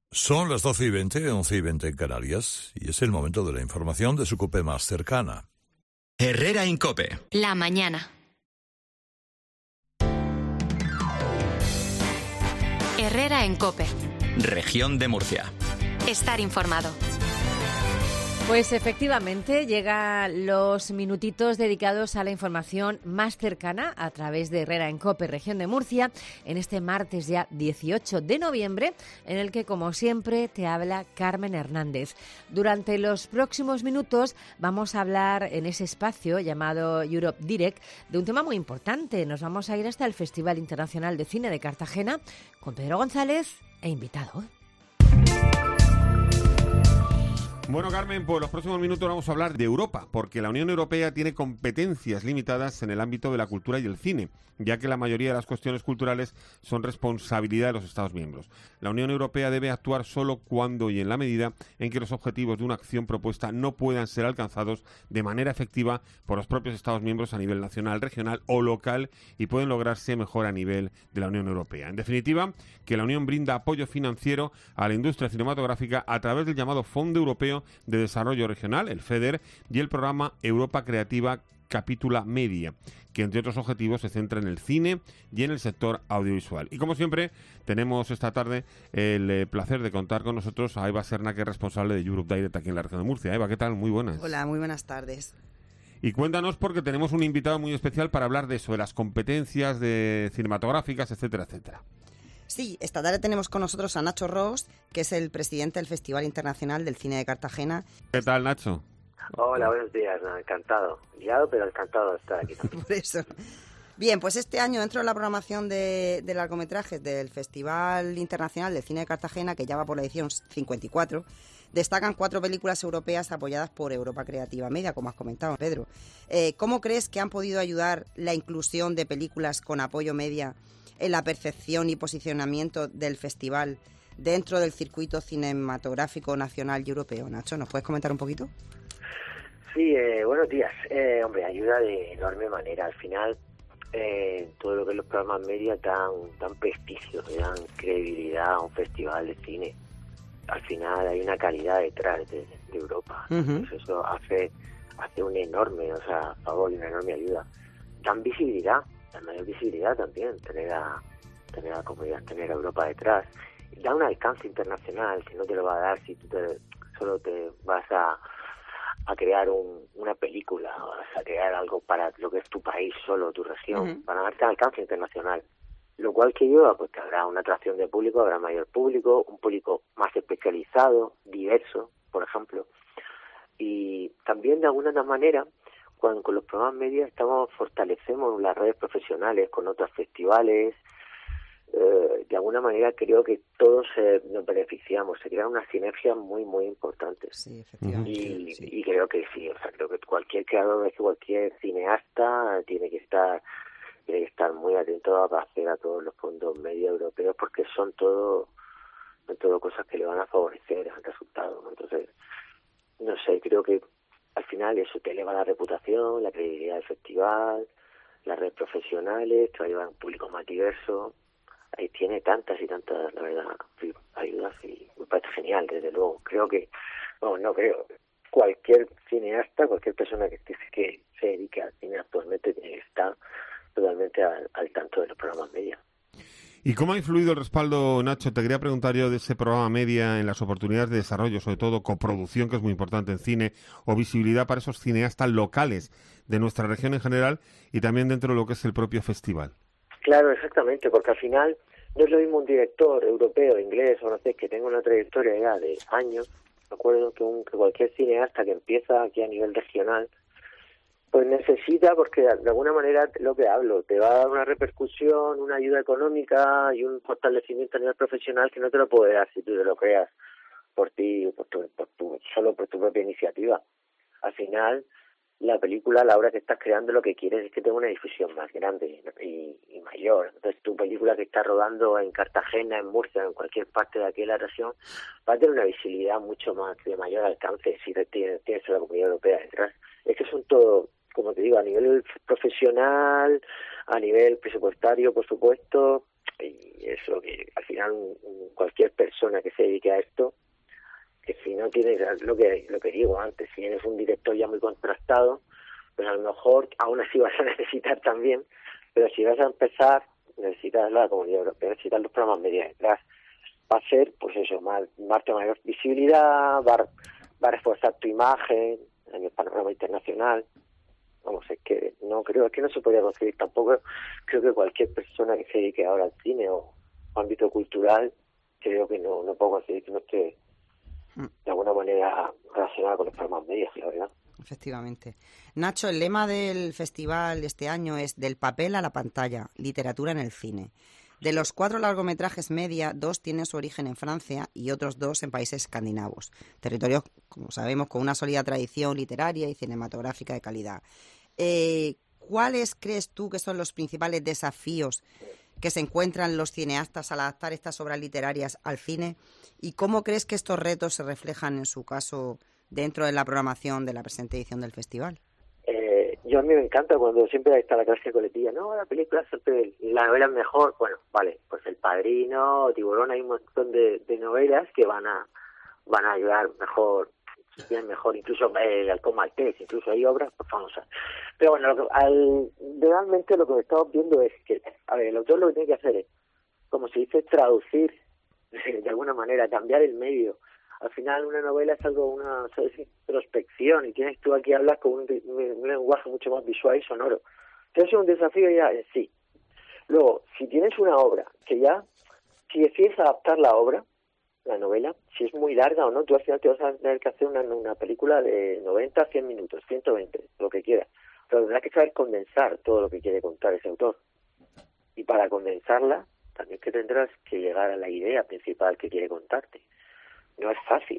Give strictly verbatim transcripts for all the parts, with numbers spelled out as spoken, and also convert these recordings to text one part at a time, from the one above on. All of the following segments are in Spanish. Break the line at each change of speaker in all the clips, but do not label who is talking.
Son las doce y veinte, once y veinte en Canarias, y es el momento de la información de su COPE más cercana.
Herrera en COPE.
La mañana. Herrera en COPE.
Región de Murcia.
Estar informado.
Pues efectivamente llegan los minutitos dedicados a la información más cercana a través de Herrera en COPE, Región de Murcia, en este martes ya dieciocho de noviembre, en el que, como siempre, te habla Carmen Hernández. Durante los próximos minutos vamos a hablar en ese espacio llamado Europe Direct de un tema muy importante. Nos vamos a ir hasta el Festival Internacional de Cine de Cartagena con Pedro González e invitado.
Bueno, Carmen, por los próximos minutos vamos a hablar de Europa, porque la Unión Europea tiene competencias limitadas en el ámbito de la cultura y el cine, ya que la mayoría de las cuestiones culturales son responsabilidad de los Estados miembros. La Unión Europea debe actuar solo cuando y en la medida en que los objetivos de una acción propuesta no puedan ser alcanzados de manera efectiva por los propios Estados miembros a nivel nacional, regional o local y pueden lograrse mejor a nivel de la Unión Europea. En definitiva, que la Unión brinda apoyo financiero a la industria cinematográfica a través del llamado Fondo Europeo de Desarrollo Regional, el FEDER, y el programa Europa Creativa Capítula Media, que entre otros objetivos se centra en el cine y en el sector audiovisual. Y como siempre, tenemos esta tarde el eh, placer de contar con nosotros a Eva Serna, que es responsable de Europe Direct aquí en la región de Murcia. Eva, ¿qué tal? Muy buenas.
Hola, muy buenas tardes.
Y cuéntanos, porque tenemos un invitado muy especial para hablar de eso, de las competencias de cinematográficas, etcétera, etcétera.
Sí, esta tarde tenemos con nosotros a Nacho Ros, que es el presidente del Festival Internacional del Cine de Cartagena.
¿Qué tal, Nacho?
Hola, buenos días, no, encantado. Liado, pero encantado de estar aquí también.
Por eso. Bien, pues este año, dentro de la programación de, de largometrajes del Festival Internacional del Cine de Cartagena, que ya va por la edición cincuenta y cuatro, destacan cuatro películas europeas apoyadas por Europa Creativa Media, como has comentado, Pedro. Eh, ¿Cómo crees que han podido ayudar la inclusión de películas con apoyo media en la percepción y posicionamiento del festival dentro del circuito cinematográfico nacional y europeo? Nacho, ¿nos puedes comentar un poquito?
Sí, eh, buenos días. Eh, hombre, ayuda de enorme manera. Al final, eh, todo lo que los programas media dan, dan prestigio, dan credibilidad a un festival de cine. Al final hay una calidad detrás de, de Europa. Uh-huh. Pues eso hace, hace un enorme, o sea, favor y una enorme ayuda. Dan visibilidad. La mayor visibilidad también, tener a, tener a la comunidad, tener a Europa detrás. Y da un alcance internacional que no te lo va a dar si tú te, solo te vas a, a crear un, una película, vas a crear algo para lo que es tu país solo, tu región, uh-huh. Para darte alcance internacional. Lo cual que lleva, pues que habrá una atracción de público, habrá mayor público, un público más especializado, diverso, por ejemplo. Y también de alguna manera, Cuando, con los programas media estamos fortalecemos las redes profesionales con otros festivales. Eh, de alguna manera creo que todos eh, nos beneficiamos, se crean unas sinergias muy muy importantes.
Sí, efectivamente.
Y,
sí.
y creo que sí, o sea, creo que cualquier creador, cualquier cineasta tiene que estar tiene que estar muy atento a hacer a todos los fondos media europeos, porque son todo son todo cosas que le van a favorecer el resultado, ¿no? Entonces, no sé, creo que al final eso te eleva la reputación, la credibilidad del festival, las redes profesionales, te va a llevar a un público más diverso. Ahí tiene tantas y tantas, la verdad, ayudas y me parece genial, desde luego. Creo que, no, no creo, cualquier cineasta, cualquier persona que, que se dedique al cine actualmente tiene que estar totalmente al, al tanto de los programas media.
¿Y cómo ha influido el respaldo, Nacho? Te quería preguntar yo de ese programa media en las oportunidades de desarrollo, sobre todo coproducción, que es muy importante en cine, o visibilidad para esos cineastas locales de nuestra región en general y también dentro de lo que es el propio festival.
Claro, exactamente, porque al final no es lo mismo un director europeo, inglés o francés que tenga una trayectoria ya de años. Me acuerdo que, un, que cualquier cineasta que empieza aquí a nivel regional pues necesita, porque de alguna manera lo que hablo, te va a dar una repercusión, una ayuda económica y un fortalecimiento a nivel profesional que no te lo puede dar si tú te lo creas por ti, por tu, por tu, solo por tu propia iniciativa. Al final, la película, a la hora que estás creando, lo que quieres es que tenga una difusión más grande y, y mayor. Entonces, tu película que está rodando en Cartagena, en Murcia, en cualquier parte de aquí de la región, va a tener una visibilidad mucho más, de mayor alcance si tienes, tienes a la Comunidad Europea detrás. Es que son todo, como te digo, a nivel profesional, a nivel presupuestario, por supuesto, Y eso que al final un, un, cualquier persona que se dedique a esto, que si no tienes lo que lo que digo antes, si eres un director ya muy contrastado, pues a lo mejor aún así vas a necesitar también, pero si vas a empezar, necesitas la Comunidad Europea, necesitas los programas media detrás. Va a ser, pues eso, más, darte mayor visibilidad, va, va a reforzar tu imagen en el panorama internacional. Vamos, es que no creo, es que no se podría conseguir tampoco. Creo que cualquier persona que se dedique ahora al cine o ámbito cultural, creo que no, no puedo conseguir que no esté de alguna manera relacionada con los programas medios, la verdad.
Efectivamente. Nacho, el lema del festival este año es del papel a la pantalla, literatura en el cine. De los cuatro largometrajes media, dos tienen su origen en Francia y otros dos en países escandinavos, territorios, como sabemos, con una sólida tradición literaria y cinematográfica de calidad. Eh, ¿Cuáles crees tú que son los principales desafíos que se encuentran los cineastas al adaptar estas obras literarias al cine? ¿Y cómo crees que estos retos se reflejan, en su caso, dentro de la programación de la presente edición del festival?
Eh, yo a mí me encanta cuando siempre está la clase colectiva, no, la película siempre, la novela es mejor. Bueno, vale, pues El Padrino, Tiburón, hay un montón de, de novelas que van a van a ayudar mejor, bien mejor, incluso eh, El Halcón Maltés, incluso hay obras pues, famosas. Pero bueno, lo que, al, realmente lo que estamos viendo es que, a ver, el autor lo que tiene que hacer es, como se dice, traducir de alguna manera, cambiar el medio. Al final una novela es algo, una ¿sabes? introspección, y tienes tú aquí hablas con un, un, un lenguaje mucho más visual y sonoro. Entonces es un desafío ya en sí. Luego, si tienes una obra que ya, si decides adaptar la obra, la novela, si es muy larga o no, tú al final te vas a tener que hacer una, una película de noventa a cien minutos, ciento veinte, lo que quieras. Pero tendrás que saber condensar todo lo que quiere contar ese autor. Y para condensarla, también que tendrás que llegar a la idea principal que quiere contarte. No es fácil.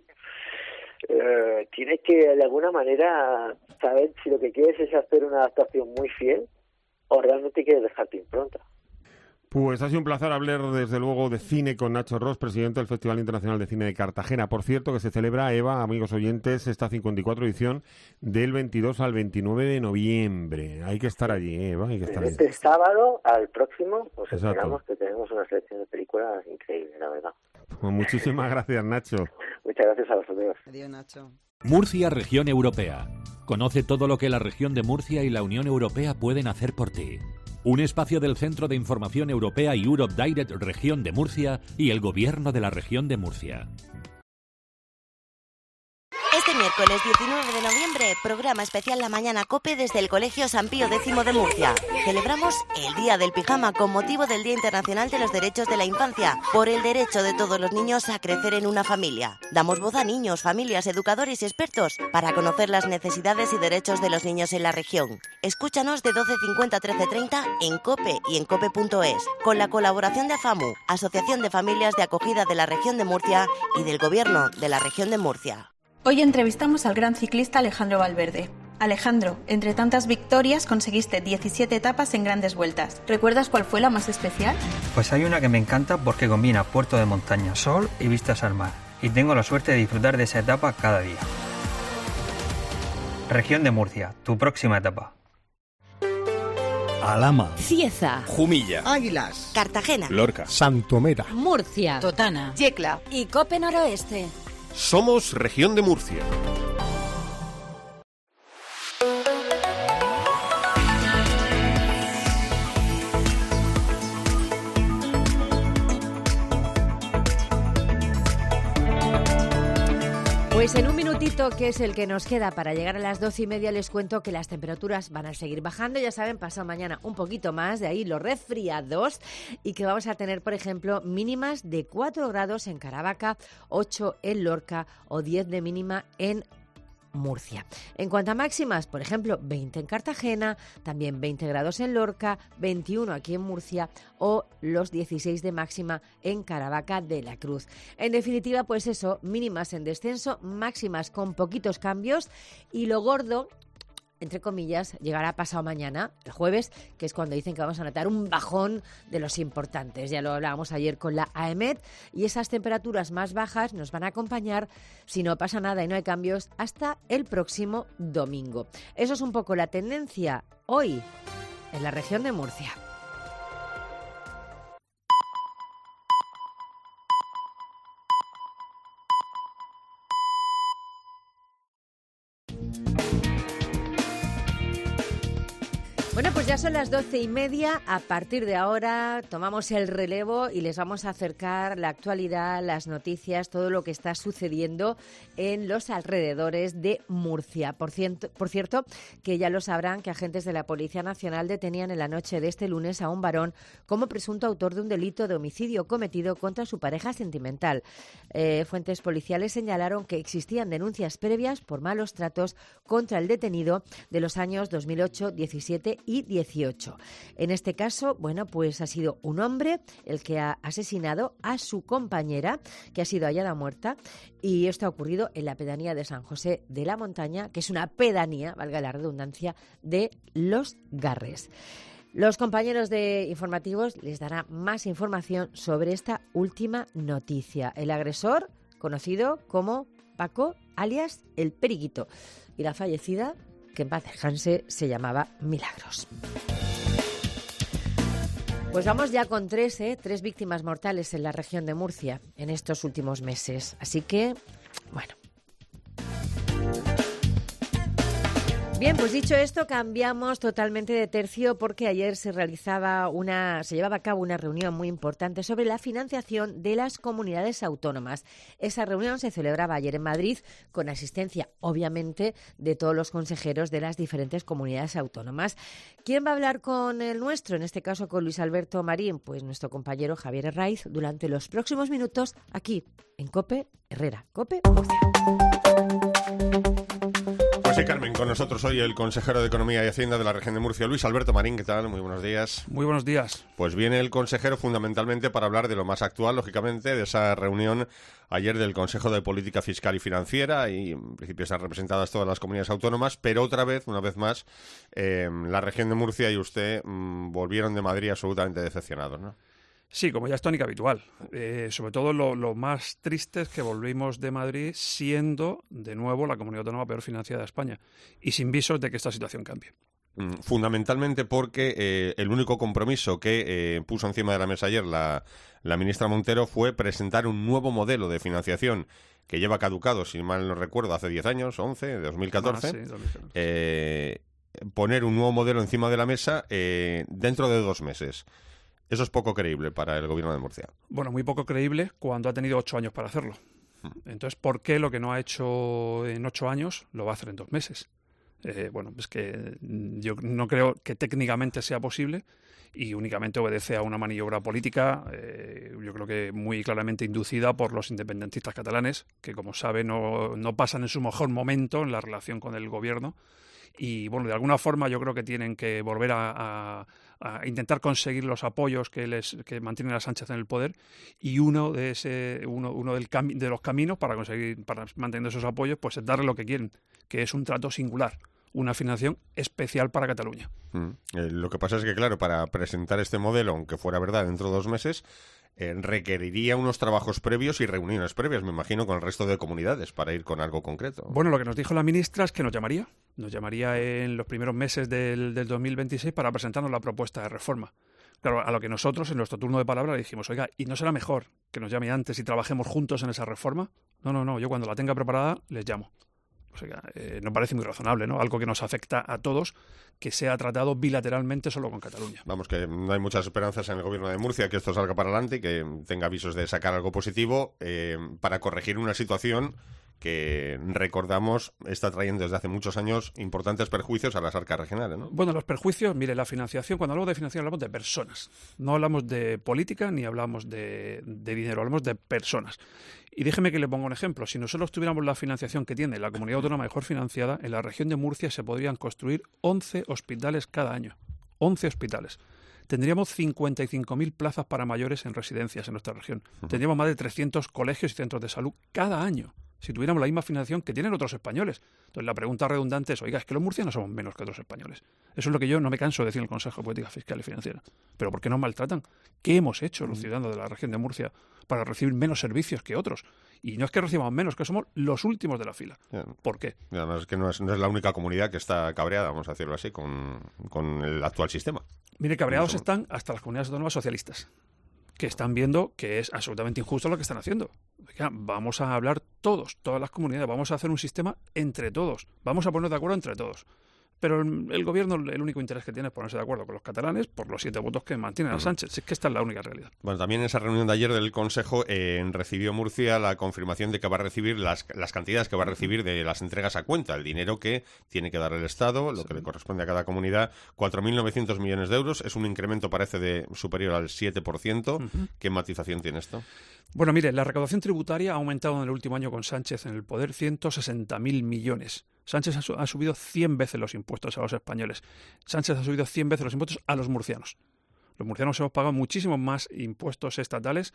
Eh, tienes que, de alguna manera, saber si lo que quieres es hacer una adaptación muy fiel o realmente quieres dejar tu impronta.
Pues ha sido un placer hablar, desde luego, de cine con Nacho Ros, presidente del Festival Internacional de Cine de Cartagena. Por cierto, que se celebra, Eva, amigos oyentes, esta cincuenta y cuatro edición del veintidós al veintinueve de noviembre. Hay que estar allí, Eva, hay que estar allí.
Este sábado al próximo, pues esperamos que tenemos una selección de películas increíble, la verdad.
Pues muchísimas gracias, Nacho.
Muchas gracias a vosotros.
Adiós, Nacho.
Murcia, región europea. Conoce todo lo que la región de Murcia y la Unión Europea pueden hacer por ti. Un espacio del Centro de Información Europea y Europe Direct Región de Murcia y el Gobierno de la Región de Murcia.
Este miércoles diecinueve de noviembre, programa especial La Mañana COPE desde el Colegio San Pío X de Murcia. Celebramos el Día del Pijama con motivo del Día Internacional de los Derechos de la Infancia, por el derecho de todos los niños a crecer en una familia. Damos voz a niños, familias, educadores y expertos para conocer las necesidades y derechos de los niños en la región. Escúchanos de doce cincuenta a trece treinta en COPE y en cope punto es, con la colaboración de AFAMU, Asociación de Familias de Acogida de la Región de Murcia, y del Gobierno de la Región de Murcia.
Hoy entrevistamos al gran ciclista Alejandro Valverde. Alejandro, entre tantas victorias conseguiste diecisiete etapas en grandes vueltas. ¿Recuerdas cuál fue la más especial?
Pues hay una que me encanta porque combina puerto de montaña, sol y vistas al mar. Y tengo la suerte de disfrutar de esa etapa cada día. Región de Murcia, tu próxima etapa.
Alhama,
Cieza,
Jumilla,
Águilas, Cartagena,
Lorca, Santomera,
Murcia,
Totana,
Yecla y Cope Noroeste.
Somos Región de Murcia.
Pues en un minutito, que es el que nos queda para llegar a las doce y media, les cuento que las temperaturas van a seguir bajando. Ya saben, pasado mañana un poquito más, de ahí los resfriados, y que vamos a tener, por ejemplo, mínimas de cuatro grados en Caravaca, ocho en Lorca o diez de mínima en Murcia. En cuanto a máximas, por ejemplo, veinte en Cartagena, también veinte grados en Lorca, veintiuno aquí en Murcia o los dieciséis de máxima en Caravaca de la Cruz. En definitiva, pues eso, mínimas en descenso, máximas con poquitos cambios, y lo gordo, entre comillas, llegará pasado mañana, el jueves, que es cuando dicen que vamos a notar un bajón de los importantes. Ya lo hablábamos ayer con la A E M E T, y esas temperaturas más bajas nos van a acompañar, si no pasa nada y no hay cambios, hasta el próximo domingo. Eso es un poco la tendencia hoy en la región de Murcia. Bueno, pues ya son las doce y media. A partir de ahora tomamos el relevo y les vamos a acercar la actualidad, las noticias, todo lo que está sucediendo en los alrededores de Murcia. Por cierto, por cierto, que ya lo sabrán que agentes de la Policía Nacional detenían en la noche de este lunes a un varón como presunto autor de un delito de homicidio cometido contra su pareja sentimental. Eh, fuentes policiales señalaron que existían denuncias previas por malos tratos contra el detenido de los años dos mil ocho, diecisiete y dieciocho. En este caso, bueno, pues ha sido un hombre el que ha asesinado a su compañera, que ha sido hallada muerta, y esto ha ocurrido en la pedanía de San José de la Montaña, que es una pedanía, valga la redundancia, de Los Garres. Los compañeros de informativos les darán más información sobre esta última noticia. El agresor, conocido como Paco, alias El Periquito, y la fallecida, que en paz descanse, se llamaba Milagros. Pues vamos ya con tres, ¿eh? tres víctimas mortales en la región de Murcia en estos últimos meses. Así que, bueno. Bien, pues dicho esto, cambiamos totalmente de tercio porque ayer se realizaba una, se llevaba a cabo una reunión muy importante sobre la financiación de las comunidades autónomas. Esa reunión se celebraba ayer en Madrid con asistencia, obviamente, de todos los consejeros de las diferentes comunidades autónomas. ¿Quién va a hablar con el nuestro? En este caso con Luis Alberto Marín, pues nuestro compañero Javier Herraiz, durante los próximos minutos aquí en COPE Herrera. COPE Murcia.
Pues sí, Carmen, con nosotros hoy el consejero de Economía y Hacienda de la región de Murcia, Luis Alberto Marín. ¿Qué tal? Muy buenos días.
Muy buenos días.
Pues viene el consejero fundamentalmente para hablar de lo más actual, lógicamente, de esa reunión ayer del Consejo de Política Fiscal y Financiera, y en principio están representadas todas las comunidades autónomas, pero otra vez, una vez más, eh, la región de Murcia y usted mmm, volvieron de Madrid absolutamente decepcionados, ¿no?
Sí, como ya es tónica habitual. Eh, sobre todo lo, lo más triste es que volvimos de Madrid siendo, de nuevo, la comunidad autónoma peor financiada de España y sin visos de que esta situación cambie.
Fundamentalmente porque eh, el único compromiso que eh, puso encima de la mesa ayer la, la ministra Montero fue presentar un nuevo modelo de financiación que lleva caducado, si mal no recuerdo, hace diez años, once, de dos mil catorce. Ah, sí, dos mil catorce. Eh, poner un nuevo modelo encima de la mesa eh, dentro de dos meses. Eso es poco creíble para el gobierno de Murcia.
Bueno, muy poco creíble cuando ha tenido ocho años para hacerlo. Entonces, ¿por qué lo que no ha hecho en ocho años lo va a hacer en dos meses? Eh, bueno, es que yo no creo que técnicamente sea posible y únicamente obedece a una maniobra política, eh, yo creo que muy claramente inducida por los independentistas catalanes, que como sabe no, no pasan en su mejor momento en la relación con el gobierno. Y bueno, de alguna forma yo creo que tienen que volver a, a, a intentar conseguir los apoyos que les que mantienen a Sánchez en el poder, y uno de ese uno, uno del cami- de los caminos para conseguir para mantener esos apoyos pues es darle lo que quieren, que es un trato singular, una financiación especial para Cataluña.
Mm. Eh, lo que pasa es que, claro, para presentar este modelo, aunque fuera verdad dentro de dos meses, Eh, requeriría unos trabajos previos y reuniones previas, me imagino, con el resto de comunidades para ir con algo concreto.
Bueno, lo que nos dijo la ministra es que nos llamaría, nos llamaría en los primeros meses del, del dos mil veintiséis para presentarnos la propuesta de reforma. Claro, a lo que nosotros en nuestro turno de palabra le dijimos, oiga, ¿y no será mejor que nos llame antes y trabajemos juntos en esa reforma? No, no, no, yo cuando la tenga preparada les llamo. O sea, eh, nos parece muy razonable, ¿no? Algo que nos afecta a todos, que sea tratado bilateralmente solo con Cataluña.
Vamos, que no hay muchas esperanzas en el gobierno de Murcia que esto salga para adelante y que tenga avisos de sacar algo positivo eh, para corregir una situación que, recordamos, está trayendo desde hace muchos años importantes perjuicios a las arcas regionales, ¿no?
Bueno, los perjuicios, mire, la financiación, cuando hablamos de financiación hablamos de personas. No hablamos de política ni hablamos de, de dinero, hablamos de personas. Y déjeme que le ponga un ejemplo. Si nosotros tuviéramos la financiación que tiene la comunidad autónoma mejor financiada, en la región de Murcia se podrían construir once hospitales cada año. once hospitales. Tendríamos cincuenta y cinco mil plazas para mayores en residencias en nuestra región. Tendríamos más de trescientos colegios y centros de salud cada año, si tuviéramos la misma financiación que tienen otros españoles. Entonces la pregunta redundante es, oiga, es que los murcianos somos menos que otros españoles. Eso es lo que yo no me canso de decir en el Consejo de Política Fiscal y Financiera. ¿Pero por qué nos maltratan? ¿Qué hemos hecho los ciudadanos de la región de Murcia para recibir menos servicios que otros? Y no es que recibamos menos, que somos los últimos de la fila. ¿Por qué?
Y además es que no es, no es la única comunidad que está cabreada, vamos a decirlo así, con, con el actual sistema.
Mire, cabreados están hasta las comunidades autónomas socialistas, que están viendo que es absolutamente injusto lo que están haciendo. Oiga, vamos a hablar todos, todas las comunidades, vamos a hacer un sistema entre todos, vamos a ponernos de acuerdo entre todos. Pero el, el gobierno, el único interés que tiene es ponerse de acuerdo con los catalanes por los siete votos que mantienen a Sánchez. Es que esta es la única realidad.
Bueno, también en esa reunión de ayer del Consejo eh, recibió Murcia la confirmación de que va a recibir las, las cantidades que va a recibir de las entregas a cuenta, el dinero que tiene que dar el Estado, lo sí. que le corresponde a cada comunidad, cuatro mil novecientos millones de euros. Es un incremento, parece, de superior al siete por ciento. Uh-huh. ¿Qué matización tiene esto?
Bueno, mire, la recaudación tributaria ha aumentado en el último año con Sánchez en el poder ciento sesenta mil millones. Sánchez ha, su- ha subido cien veces los impuestos a los españoles. Sánchez ha subido cien veces los impuestos a los murcianos. Los murcianos hemos pagado muchísimos más impuestos estatales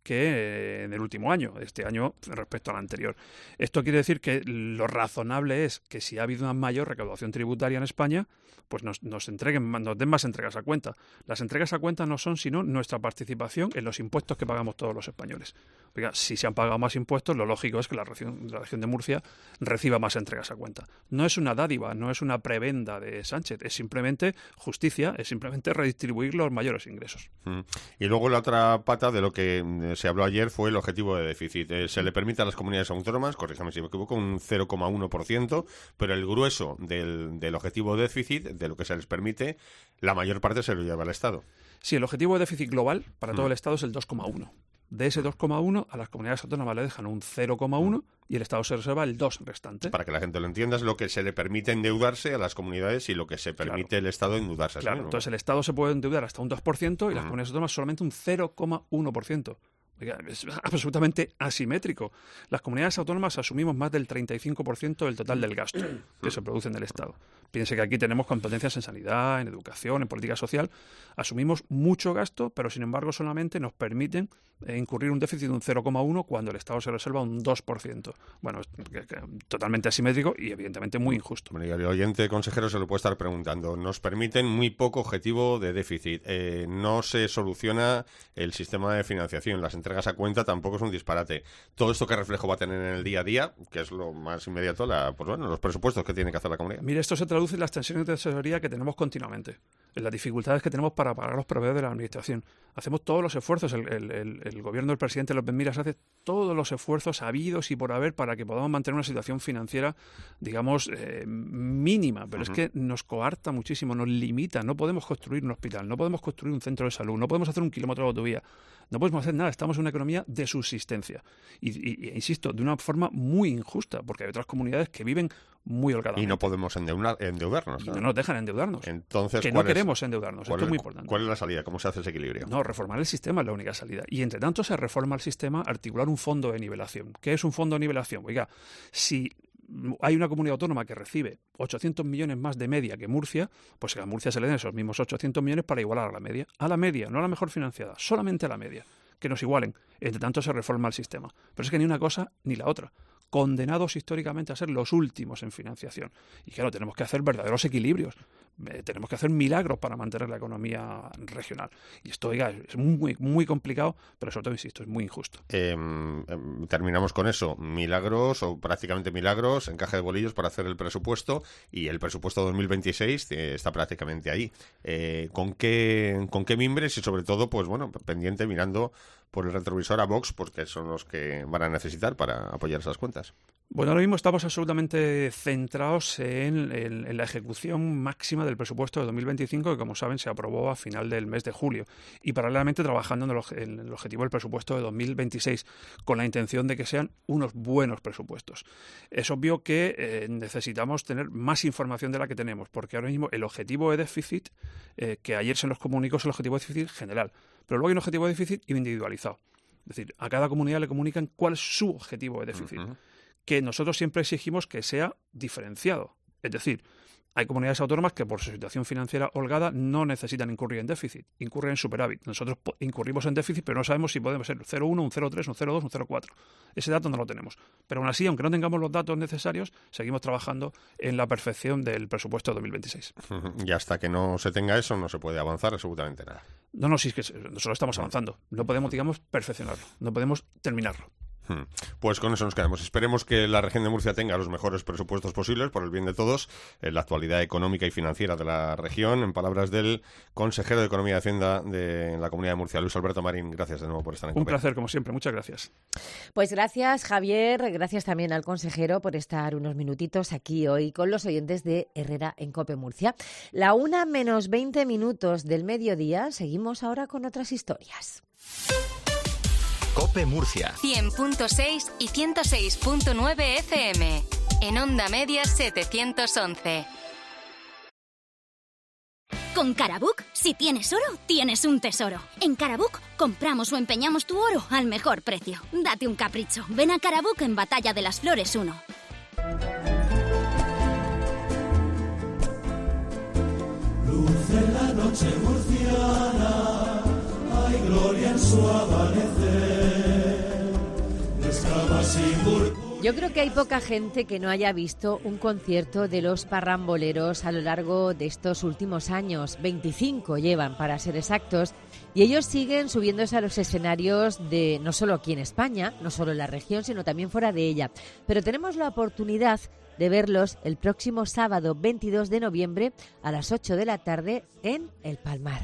que en el último año, este año respecto al anterior. Esto quiere decir que lo razonable es que si ha habido una mayor recaudación tributaria en España, pues nos, nos entreguen, nos den más entregas a cuenta. Las entregas a cuenta no son sino nuestra participación en los impuestos que pagamos todos los españoles. Oiga, si se han pagado más impuestos, lo lógico es que la región, la región de Murcia reciba más entregas a cuenta. No es una dádiva, no es una prebenda de Sánchez, es simplemente justicia, es simplemente redistribuir los mayores ingresos.
Mm. Y luego la otra pata de lo que eh, se habló ayer fue el objetivo de déficit. Eh, se le permite a las comunidades autónomas, corríjame si me equivoco, un cero coma uno por ciento, pero el grueso del, del objetivo de déficit, de lo que se les permite, la mayor parte se lo lleva el Estado.
Sí, el objetivo de déficit global para mm. todo el Estado es el dos coma uno. De ese dos coma uno, a las comunidades autónomas le dejan un cero coma uno y el Estado se reserva el dos restante.
Para que la gente lo entienda, es lo que se le permite endeudarse a las comunidades y lo que se permite claro. el Estado endeudarse.
Claro, entonces el Estado se puede endeudar hasta un dos por ciento y uh-huh. las comunidades autónomas solamente un cero coma uno por ciento. Oiga, es absolutamente asimétrico. Las comunidades autónomas asumimos más del treinta y cinco por ciento del total del gasto que se produce en el Estado. Piense que aquí tenemos competencias en sanidad, en educación, en política social. Asumimos mucho gasto, pero sin embargo solamente nos permiten eh, incurrir un déficit de un cero coma uno cuando el Estado se reserva un dos por ciento. Bueno, es que, que, totalmente asimétrico y evidentemente muy injusto.
Bueno, y el oyente consejero se lo puede estar preguntando. Nos permiten muy poco objetivo de déficit. Eh, no se soluciona el sistema de financiación. Las entregas a cuenta tampoco es un disparate. Todo esto, ¿qué reflejo va a tener en el día a día? Que es lo más inmediato, la, pues bueno, los presupuestos que tiene que hacer la comunidad.
Mire, esto se traduce en las tensiones de tesorería que tenemos continuamente, en las dificultades que tenemos para pagar los proveedores de la administración. Hacemos todos los esfuerzos, el, el, el, el gobierno del presidente López Miras hace todos los esfuerzos habidos y por haber para que podamos mantener una situación financiera, digamos, eh, mínima, pero uh-huh. es que nos coarta muchísimo, nos limita. No podemos construir un hospital, no podemos construir un centro de salud, no podemos hacer un kilómetro de autovía, no podemos hacer nada. Estamos en una economía de subsistencia y, y, y insisto, de una forma muy injusta, porque hay otras comunidades que viven muy holgadamente.
Y no podemos endeudar, endeudarnos.
Y no nos dejan endeudarnos.
Entonces,
que no queremos endeudarnos. Esto es muy importante.
¿Cuál es la salida? ¿Cómo se hace ese equilibrio?
No, reformar el sistema es la única salida. Y entre tanto se reforma el sistema, articular un fondo de nivelación. ¿Qué es un fondo de nivelación? Oiga, si hay una comunidad autónoma que recibe ochocientos millones más de media que Murcia, pues a Murcia se le den esos mismos ochocientos millones para igualar a la media. A la media, no a la mejor financiada, solamente a la media. Que nos igualen. Entre tanto se reforma el sistema. Pero es que ni una cosa ni la otra. Condenados históricamente a ser los últimos en financiación. Y claro, tenemos que hacer verdaderos equilibrios. Eh, tenemos que hacer milagros para mantener la economía regional. Y esto, oiga, es muy, muy complicado, pero sobre todo, insisto, es muy injusto.
Eh, eh, terminamos con eso. Milagros, o prácticamente milagros, encaje de bolillos para hacer el presupuesto, y el presupuesto dos mil veintiséis eh, está prácticamente ahí. Eh, ¿con qué, con qué mimbres? Y sobre todo, pues bueno, pendiente, mirando por el retrovisor a Vox, porque son los que van a necesitar para apoyar esas cuentas.
Bueno, ahora mismo estamos absolutamente centrados en, en, en la ejecución máxima del presupuesto de dos mil veinticinco, que como saben se aprobó a final del mes de julio, y paralelamente trabajando en el, en el objetivo del presupuesto de dos mil veintiséis, con la intención de que sean unos buenos presupuestos. Es obvio que eh, necesitamos tener más información de la que tenemos, porque ahora mismo el objetivo de déficit, eh, que ayer se nos comunicó, es el objetivo de déficit general, pero luego hay un objetivo de déficit individualizado. Es decir, a cada comunidad le comunican cuál es su objetivo de déficit. Uh-huh. Que nosotros siempre exigimos que sea diferenciado. Es decir, hay comunidades autónomas que por su situación financiera holgada no necesitan incurrir en déficit, incurren en superávit. Nosotros incurrimos en déficit, pero no sabemos si podemos ser cero coma uno, un cero coma tres, un cero coma dos, un cero coma cuatro. Ese dato no lo tenemos. Pero aún así, aunque no tengamos los datos necesarios, seguimos trabajando en la perfección del presupuesto de dos mil veintiséis.
Y hasta que no se tenga eso, no se puede avanzar absolutamente nada.
No, no, sí, es que nosotros estamos avanzando. No podemos, digamos, perfeccionarlo. No podemos terminarlo.
Pues con eso nos quedamos. Esperemos que la región de Murcia tenga los mejores presupuestos posibles por el bien de todos en la actualidad económica y financiera de la región. En palabras del consejero de Economía y Hacienda de la Comunidad de Murcia, Luis Alberto Marín, gracias de nuevo por estar en
Un
COPE.
placer, como siempre. Muchas gracias.
Pues gracias, Javier. Gracias también al consejero por estar unos minutitos aquí hoy con los oyentes de Herrera en COPE Murcia. La una menos veinte minutos del mediodía. Seguimos ahora con otras historias.
COPE Murcia.
cien punto seis y ciento seis punto nueve F M. En onda media setecientos once.
Con Carabook, si tienes oro, tienes un tesoro. En Carabook, compramos o empeñamos tu oro al mejor precio. Date un capricho. Ven a Carabook en Batalla de las Flores uno.
Luz en la noche murciana, hay gloria en su amanecer. Escamas y murcianas.
Yo creo que hay poca gente que no haya visto un concierto de los parramboleros a lo largo de estos últimos años. veinticinco llevan, para ser exactos, y ellos siguen subiéndose a los escenarios de no solo aquí en España, no solo en la región, sino también fuera de ella. Pero tenemos la oportunidad de verlos el próximo sábado veintidós de noviembre a las ocho de la tarde en El Palmar.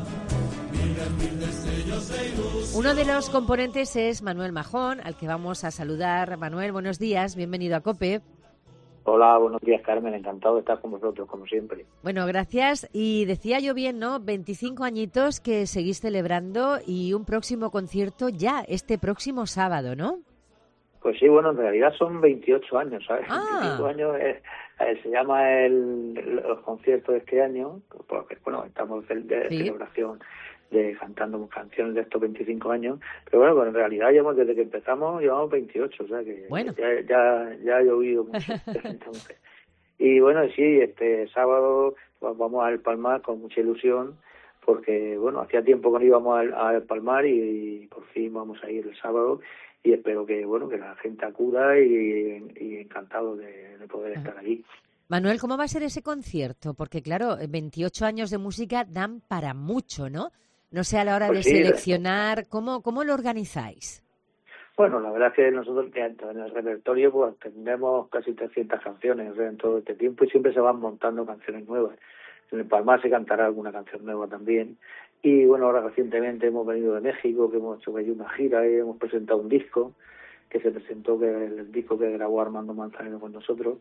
Uno de los componentes es Manuel Majón, al que vamos a saludar. Manuel, buenos días, bienvenido a COPE.
Hola, buenos días, Carmen, encantado de estar con vosotros, como siempre.
Bueno, gracias. Y decía yo bien, ¿no? veinticinco añitos que seguís celebrando y un próximo concierto ya, este próximo sábado, ¿no?
Pues sí, bueno, en realidad son veintiocho años, ¿sabes?
Ah.
veinticinco años es, eh, se llama el, los conciertos de este año, porque, bueno, estamos de, de
¿Sí?
celebración de cantando canciones de estos veinticinco años, pero bueno, pues en realidad llevamos, desde que empezamos, llevamos veintiocho, o sea que
bueno.
ya, ya, ya ha llovido mucho desde entonces. Y bueno, sí, este sábado pues, vamos al Palmar con mucha ilusión, porque, bueno, hacía tiempo que no íbamos al, al Palmar y, y por fin vamos a ir el sábado, y espero que, bueno, que la gente acuda y, y encantado de, de poder estar allí.
Manuel, ¿cómo va a ser ese concierto? Porque, claro, veintiocho años de música dan para mucho, ¿no? No sé, a la hora
Pues
de
sí,
seleccionar, ¿cómo, ¿cómo lo organizáis?
Bueno, la verdad es que nosotros en el repertorio pues tenemos casi trescientas canciones en todo este tiempo y siempre se van montando canciones nuevas. En el Palmar se cantará alguna canción nueva también. Y bueno, ahora recientemente hemos venido de México, que hemos hecho allí una gira y hemos presentado un disco que se presentó, que el disco que grabó Armando Manzanero con nosotros,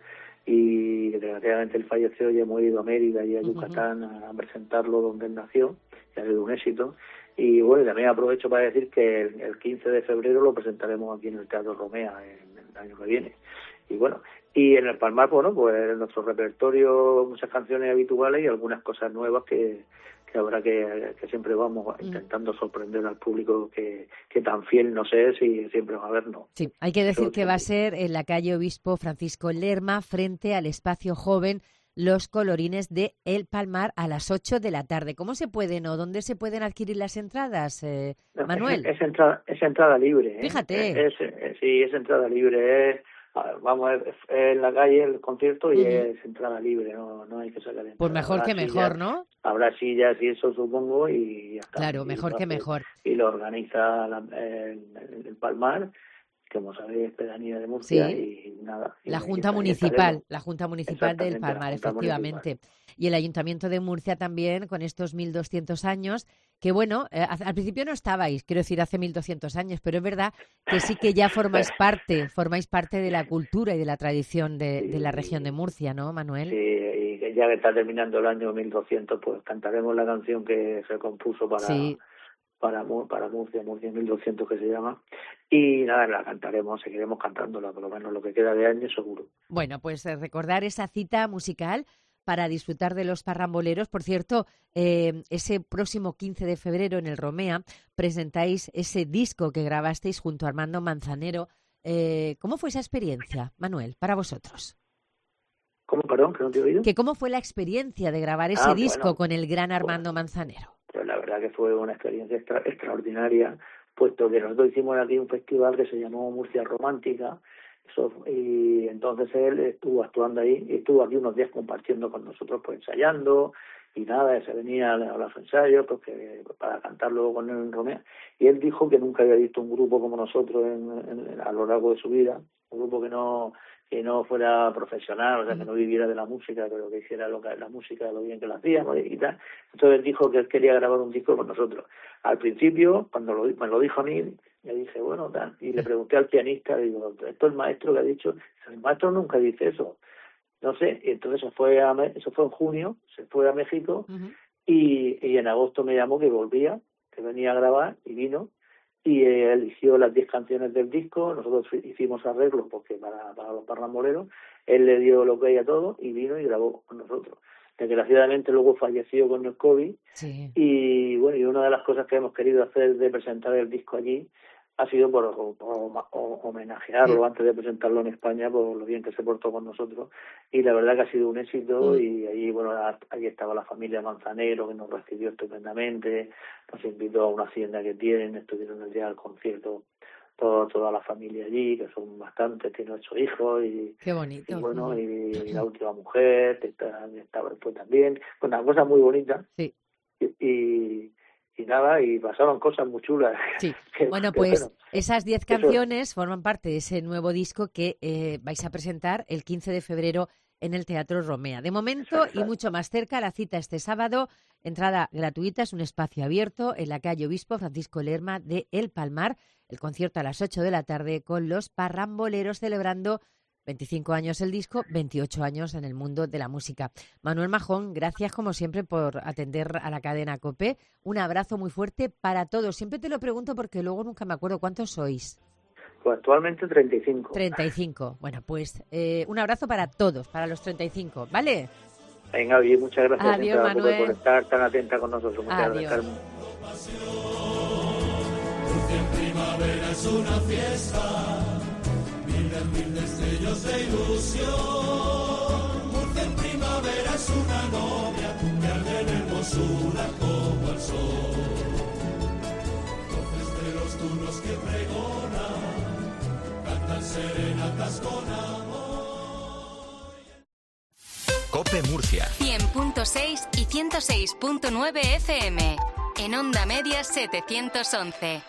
y desgraciadamente él falleció y hemos ido a Mérida y a Yucatán a presentarlo donde él nació, y ha sido un éxito. Y bueno, también aprovecho para decir que el, el quince de febrero lo presentaremos aquí en el Teatro Romea en el año que viene. Y bueno, y en el Palmar, bueno, pues en nuestro repertorio muchas canciones habituales y algunas cosas nuevas que, que habrá que, que siempre vamos intentando sorprender al público que, que tan fiel nos es y siempre va a vernos.
Sí, hay que decir que va a ser en la calle Obispo Francisco Lerma, frente al Espacio Joven Los Colorines de El Palmar, a las ocho de la tarde. ¿Cómo se pueden o dónde se pueden adquirir las entradas, eh, Manuel?
Es, es, entrada, es entrada libre. ¿eh?
Fíjate.
Es, es, sí, es entrada libre. Es, vamos, es, es en la calle el concierto y uh-huh. es entrada libre, no, no hay que sacar entrada.
Pues mejor
habrá
que
sillas,
mejor, ¿no?
Habrá sillas y eso supongo y ya está.
Claro,
y
mejor que mejor.
Y lo organiza la, el, el Palmar, como sabéis, pedanía de Murcia,
sí.
y nada. Y
la Junta Municipal, la Junta Municipal del Palmar, efectivamente. Municipal. Y el Ayuntamiento de Murcia también, con estos mil doscientos años, que bueno, eh, al principio no estabais, quiero decir, hace mil doscientos años, pero es verdad que sí que ya formáis parte, formáis parte de la cultura y de la tradición de,
sí,
de la región de Murcia, ¿no, Manuel?
Sí, y que ya que está terminando el año mil doscientos, pues cantaremos la canción que se compuso para... Sí. Para, para Murcia, Murcia mil doscientos que se llama, y nada, la cantaremos, seguiremos cantándola, por lo menos lo que queda de año seguro.
Bueno, pues recordar esa cita musical para disfrutar de los parramboleros. Por cierto, eh, ese próximo quince de febrero en el Romea presentáis ese disco que grabasteis junto a Armando Manzanero. Eh, ¿Cómo fue esa experiencia, Manuel, para vosotros?
¿Cómo, perdón, que no te he oído?
Que ¿Cómo fue la experiencia de grabar ese
ah,
disco
bueno,
con el gran Armando
bueno.
Manzanero?
Pues la verdad que fue una experiencia extra, extraordinaria, puesto que nosotros hicimos aquí un festival que se llamó Murcia Romántica, eso, y entonces él estuvo actuando ahí, y estuvo aquí unos días compartiendo con nosotros, pues ensayando y nada, se venía a los ensayos porque, para cantar luego con él en Romea, y él dijo que nunca había visto un grupo como nosotros en, en, a lo largo de su vida, un grupo que no que no fuera profesional, o sea, que no viviera de la música, pero que hiciera lo que, la música, lo bien que lo hacíamos y tal. Entonces dijo que él quería grabar un disco con nosotros. Al principio, cuando lo, me lo dijo a mí, le dije, bueno, tal, y le pregunté al pianista, digo, ¿esto es el maestro que ha dicho? El maestro nunca dice eso. No sé, y entonces se fue a, eso fue en junio, se fue a México, uh-huh. y, y en agosto me llamó que volvía, que venía a grabar, y vino, y eh, eligió las diez canciones del disco, nosotros hicimos arreglos porque para, para los parramboleros, él le dio lo que hay a todo, y vino y grabó con nosotros. Desgraciadamente luego falleció con el COVID, sí. y bueno, y una de las cosas que hemos querido hacer de presentar el disco allí, ha sido por, por, por homenajearlo sí. antes de presentarlo en España por lo bien que se portó con nosotros, y la verdad que ha sido un éxito, mm. y ahí bueno ahí estaba la familia Manzanero, que nos recibió estupendamente, nos invitó a una hacienda que tienen, estuvieron el día del concierto todo, toda la familia allí, que son bastantes, tiene ocho hijos, y
qué bonito,
y bueno, y, y la última mujer que estaba, estaba pues también, con una cosa muy bonita,
sí.
y, y Y nada, y pasaron cosas muy chulas.
Sí.
que,
bueno,
que,
pues
bueno,
esas diez canciones forman parte de ese nuevo disco que eh, vais a presentar el quince de febrero en el Teatro Romea. De momento, exacto. y mucho más cerca, la cita este sábado, entrada gratuita, es un espacio abierto en la calle Obispo Francisco Lerma de El Palmar. El concierto a las ocho de la tarde con los parramboleros celebrando veinticinco años el disco, veintiocho años en el mundo de la música. Manuel Majón, gracias como siempre por atender a la cadena COPE. Un abrazo muy fuerte para todos. Siempre te lo pregunto porque luego nunca me acuerdo cuántos sois.
Pues actualmente treinta y cinco.
treinta y cinco. Bueno, pues eh, un abrazo para todos, para los treinta y cinco, ¿vale?
Venga, bien, muchas gracias.
Adiós, Manuel.
Por estar tan atenta con nosotros. Muchas
Adiós.
gracias.
En primavera es una fiesta. Mil destellos de ilusión. Murcia en primavera es una novia que arde en hermosura como el sol. Voces de los turnos que pregonan, cantan serenatas con amor.
COPE Murcia.
cien punto seis y ciento seis punto nueve F M. En Onda Media setecientos once.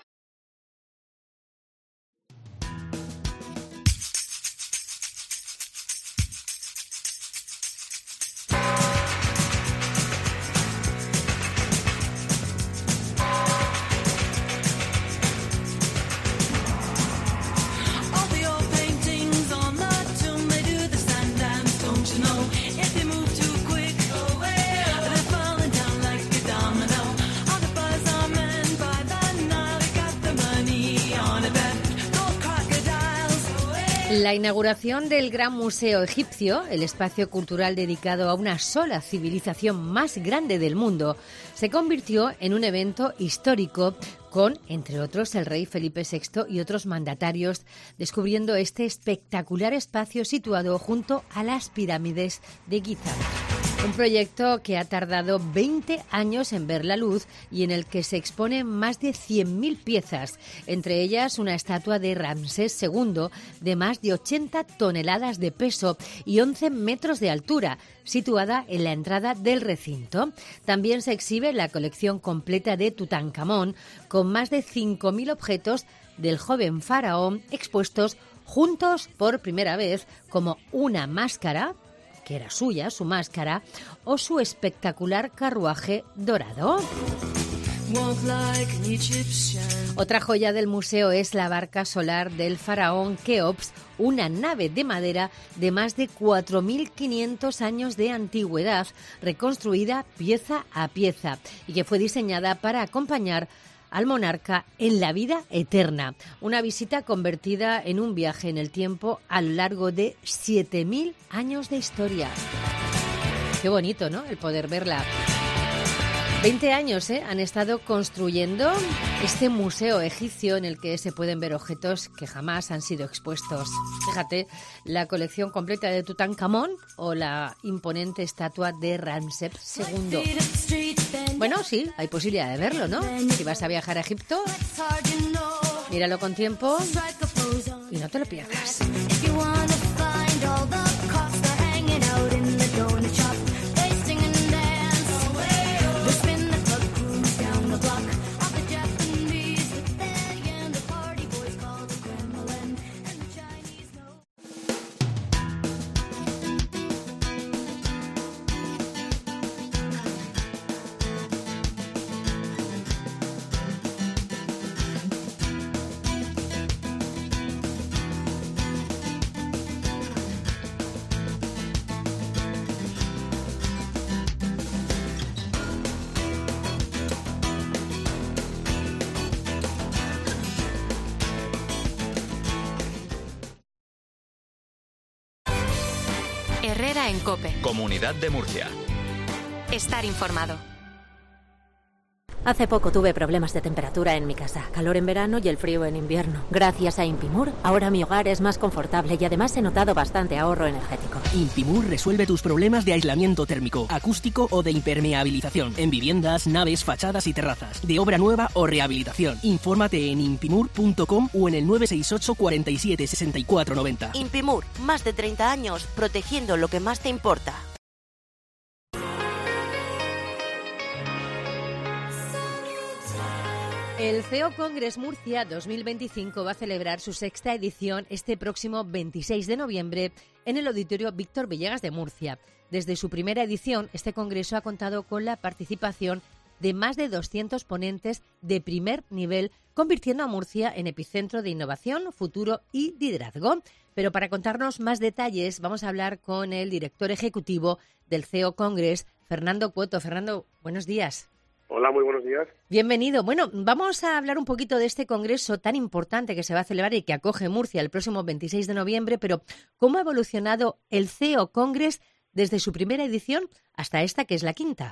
La inauguración del Gran Museo Egipcio, el espacio cultural dedicado a una sola civilización más grande del mundo, se convirtió en un evento histórico con, entre otros, el rey Felipe sexto y otros mandatarios, descubriendo este espectacular espacio situado junto a las pirámides de Giza. Un proyecto que ha tardado veinte años en ver la luz y en el que se exponen más de cien mil piezas, entre ellas una estatua de Ramsés segundo de más de ochenta toneladas de peso y once metros de altura, situada en la entrada del recinto. También se exhibe la colección completa de Tutankamón, con más de cinco mil objetos del joven faraón expuestos juntos por primera vez, como una máscara, que era suya, su máscara, o su espectacular carruaje dorado. Otra joya del museo es la barca solar del faraón Keops, una nave de madera de más de cuatro mil quinientos años de antigüedad, reconstruida pieza a pieza y que fue diseñada para acompañar al monarca en la vida eterna. Una visita convertida en un viaje en el tiempo a lo largo de siete mil años de historia. Qué bonito, ¿no?, el poder verla. veinte años ¿eh? han estado construyendo este museo egipcio en el que se pueden ver objetos que jamás han sido expuestos. Fíjate, la colección completa de Tutankamón o la imponente estatua de Ramsés segundo. Bueno, sí, hay posibilidad de verlo, ¿no? Si vas a viajar a Egipto, míralo con tiempo y no te lo pierdas.
Herrera en COPE.
Comunidad de Murcia.
Estar informado.
Hace poco tuve problemas de temperatura en mi casa, calor en verano y el frío en invierno. Gracias a Impimur, ahora mi hogar es más confortable y además he notado bastante ahorro energético.
Impimur resuelve tus problemas de aislamiento térmico, acústico o de impermeabilización en viviendas, naves, fachadas y terrazas, de obra nueva o rehabilitación. Infórmate en impimur punto com o en el nueve seis ocho, cuarenta y siete, sesenta y cuatro noventa.
Impimur, más de treinta años protegiendo lo que más te importa.
El C E O Congress Murcia dos mil veinticinco va a celebrar su sexta edición este próximo veintiséis de noviembre en el Auditorio Víctor Villegas de Murcia. Desde su primera edición, este congreso ha contado con la participación de más de doscientos ponentes de primer nivel, convirtiendo a Murcia en epicentro de innovación, futuro y liderazgo. Pero para contarnos más detalles, vamos a hablar con el director ejecutivo del C E O Congress, Fernando Cueto. Fernando, buenos días.
Hola, muy buenos días.
Bienvenido. Bueno, vamos a hablar un poquito de este congreso tan importante que se va a celebrar y que acoge Murcia el próximo veintiséis de noviembre, pero ¿cómo ha evolucionado el C E O Congress desde su primera edición hasta esta, que es la quinta?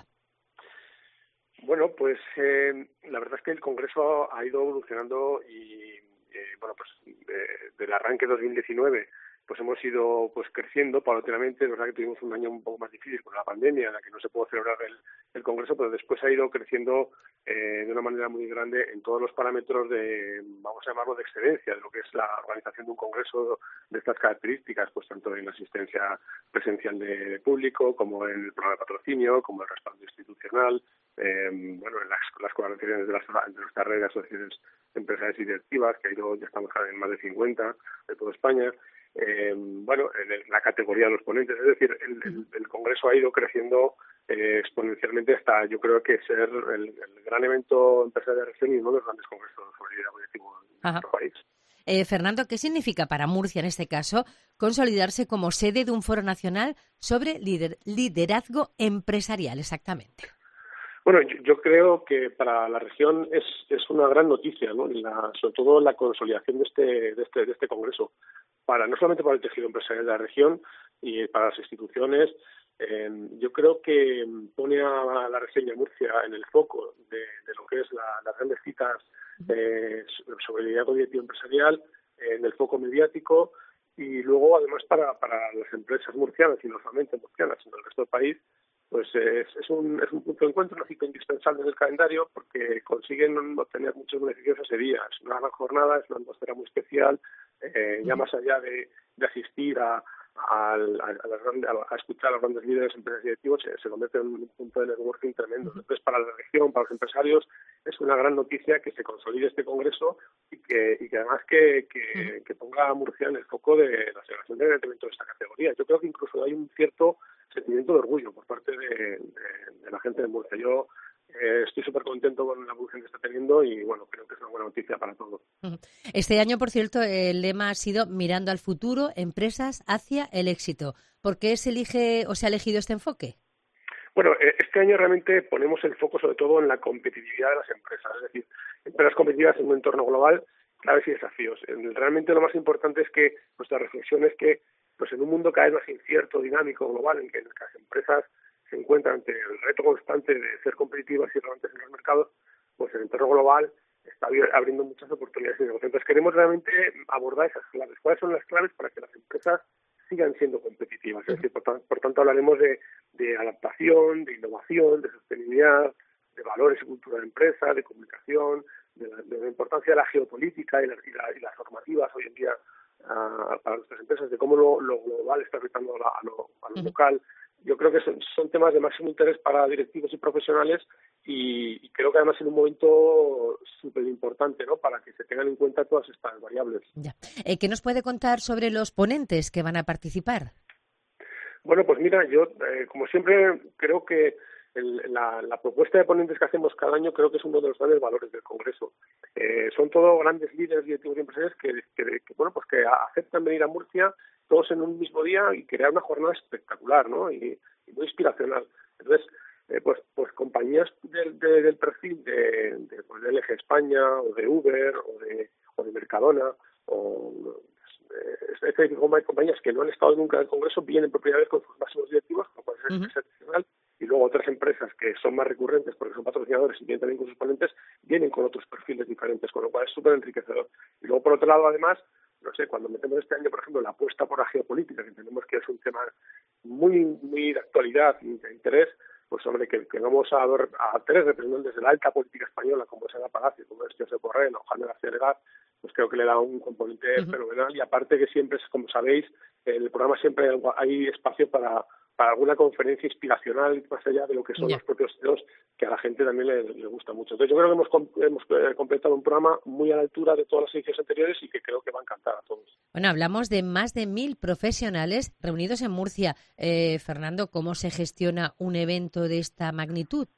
Bueno, pues eh, la verdad es que el congreso ha ido evolucionando y, eh, bueno, pues eh, del arranque dos mil diecinueve pues hemos ido pues creciendo paulatinamente. Es verdad que tuvimos un año un poco más difícil con la pandemia, en la que no se pudo celebrar el, el congreso, pero después ha ido creciendo eh, de una manera muy grande en todos los parámetros de, vamos a llamarlo, de excelencia, de lo que es la organización de un congreso de estas características, pues tanto en la asistencia presencial de público, como en el programa de patrocinio, como el respaldo institucional, eh, bueno, en las, las colaboraciones de las, de nuestras redes, asociaciones empresariales y directivas, que ha ido, ya estamos en más de cincuenta de toda España. Eh, bueno, en, el, en la categoría de los ponentes, es decir, el, el, el Congreso ha ido creciendo eh, exponencialmente hasta, yo creo que ser el, el gran evento empresarial de la región y uno de los grandes congresos sobre liderazgo directivo en nuestro país.
Eh, Fernando, ¿qué significa para Murcia, en este caso, consolidarse como sede de un foro nacional sobre lider, liderazgo empresarial, exactamente?
Bueno, yo, yo creo que para la región es, es una gran noticia, ¿no? La, sobre todo la consolidación de este, de este, de este congreso, para no solamente para el tejido empresarial de la región y para las instituciones. Eh, yo creo que pone a la región de Murcia en el foco de, de lo que es la, las grandes citas eh, sobre el liderazgo directivo empresarial, eh, en el foco mediático, y luego además para, para las empresas murcianas, y no solamente murcianas, sino el resto del país, pues es, es, un, es un punto de encuentro, una cita indispensable en el calendario, porque consiguen obtener muchos beneficios ese día. Es una gran jornada, es una atmósfera muy especial, eh, ya más allá de, de asistir a, a, a, a, las grandes, a, a escuchar a los grandes líderes empresariales y directivos, se, se convierte en un punto de networking tremendo. Entonces, para la región, para los empresarios, es una gran noticia que se consolide este congreso y que, y que además que, que, que ponga a Murcia en el foco de la celebración del evento de esta categoría. Yo creo que incluso hay un cierto sentimiento de orgullo por parte de, de, de la gente de Murcia. Yo eh, estoy súper contento con la evolución que está teniendo y, bueno, creo que es una buena noticia para todos.
Este año, por cierto, el lema ha sido mirando al futuro, empresas hacia el éxito. ¿Por qué se elige o se ha elegido este enfoque?
Bueno, este año realmente ponemos el foco sobre todo en la competitividad de las empresas, es decir, empresas competitivas en un entorno global, claves y desafíos. Realmente lo más importante es que nuestra reflexión es que, pues en un mundo cada vez más incierto, dinámico, global, en que las empresas se encuentran ante el reto constante de ser competitivas y relevantes en los mercados, pues el entorno global está abriendo muchas oportunidades de negocio. Entonces queremos realmente abordar esas claves. ¿Cuáles son las claves para que las empresas sigan siendo competitivas? Es decir, por, por tanto hablaremos de, de adaptación, de innovación, de sostenibilidad, de valores y cultura de empresa, de comunicación, de la, de la importancia de la geopolítica y, la, y, la, y las normativas hoy en día uh, para nuestras empresas, de cómo lo, lo global está afectando a, la, a, lo, a lo local. Yo creo que son, son temas de máximo interés para directivos y profesionales y, y creo que además en un momento súper importante, ¿no?, para que se tengan en cuenta todas estas variables.
Ya. Eh, ¿Qué nos puede contar sobre los ponentes que van a participar?
Bueno, pues mira, yo eh, como siempre creo que el, la, la propuesta de ponentes que hacemos cada año creo que es uno de los grandes valores del Congreso. Eh, son todos grandes líderes directivos y empresariales que, que, que, bueno, pues que aceptan venir a Murcia todos en un mismo día y crear una jornada espectacular, ¿no?, y, y muy inspiracional. Entonces, eh, pues pues compañías del, de, del perfil de, de, pues de L G España o de Uber o de, o de Mercadona o eh, que hay compañías que no han estado nunca en el Congreso, vienen por primera vez con sus máximos directivos, lo cual es uh-huh. excepcional, y luego otras empresas que son más recurrentes porque son patrocinadores y vienen también con sus ponentes, vienen con otros perfiles diferentes, con lo cual es súper enriquecedor. Y luego, por otro lado, además, no sé, cuando metemos este año, por ejemplo, la apuesta por la geopolítica, que entendemos que es un tema muy, muy de actualidad y de interés, pues hombre, que, que vamos a ver a tres representantes de la alta política española, como es Ana Palacio, como es Josep Borrell o Jaime García Legar, pues creo que le da un componente uh-huh. fenomenal. Y aparte que siempre, como sabéis, en el programa siempre hay espacio para, para alguna conferencia inspiracional, más allá de lo que son yeah. los propios C E Os, que a la gente también le, le gusta mucho. Entonces yo creo que hemos, hemos eh, completado un programa muy a la altura de todas las ediciones anteriores y que creo que va a encantar a todos.
Bueno, hablamos de más de mil profesionales reunidos en Murcia. Eh, Fernando, ¿cómo se gestiona un evento de esta magnitud?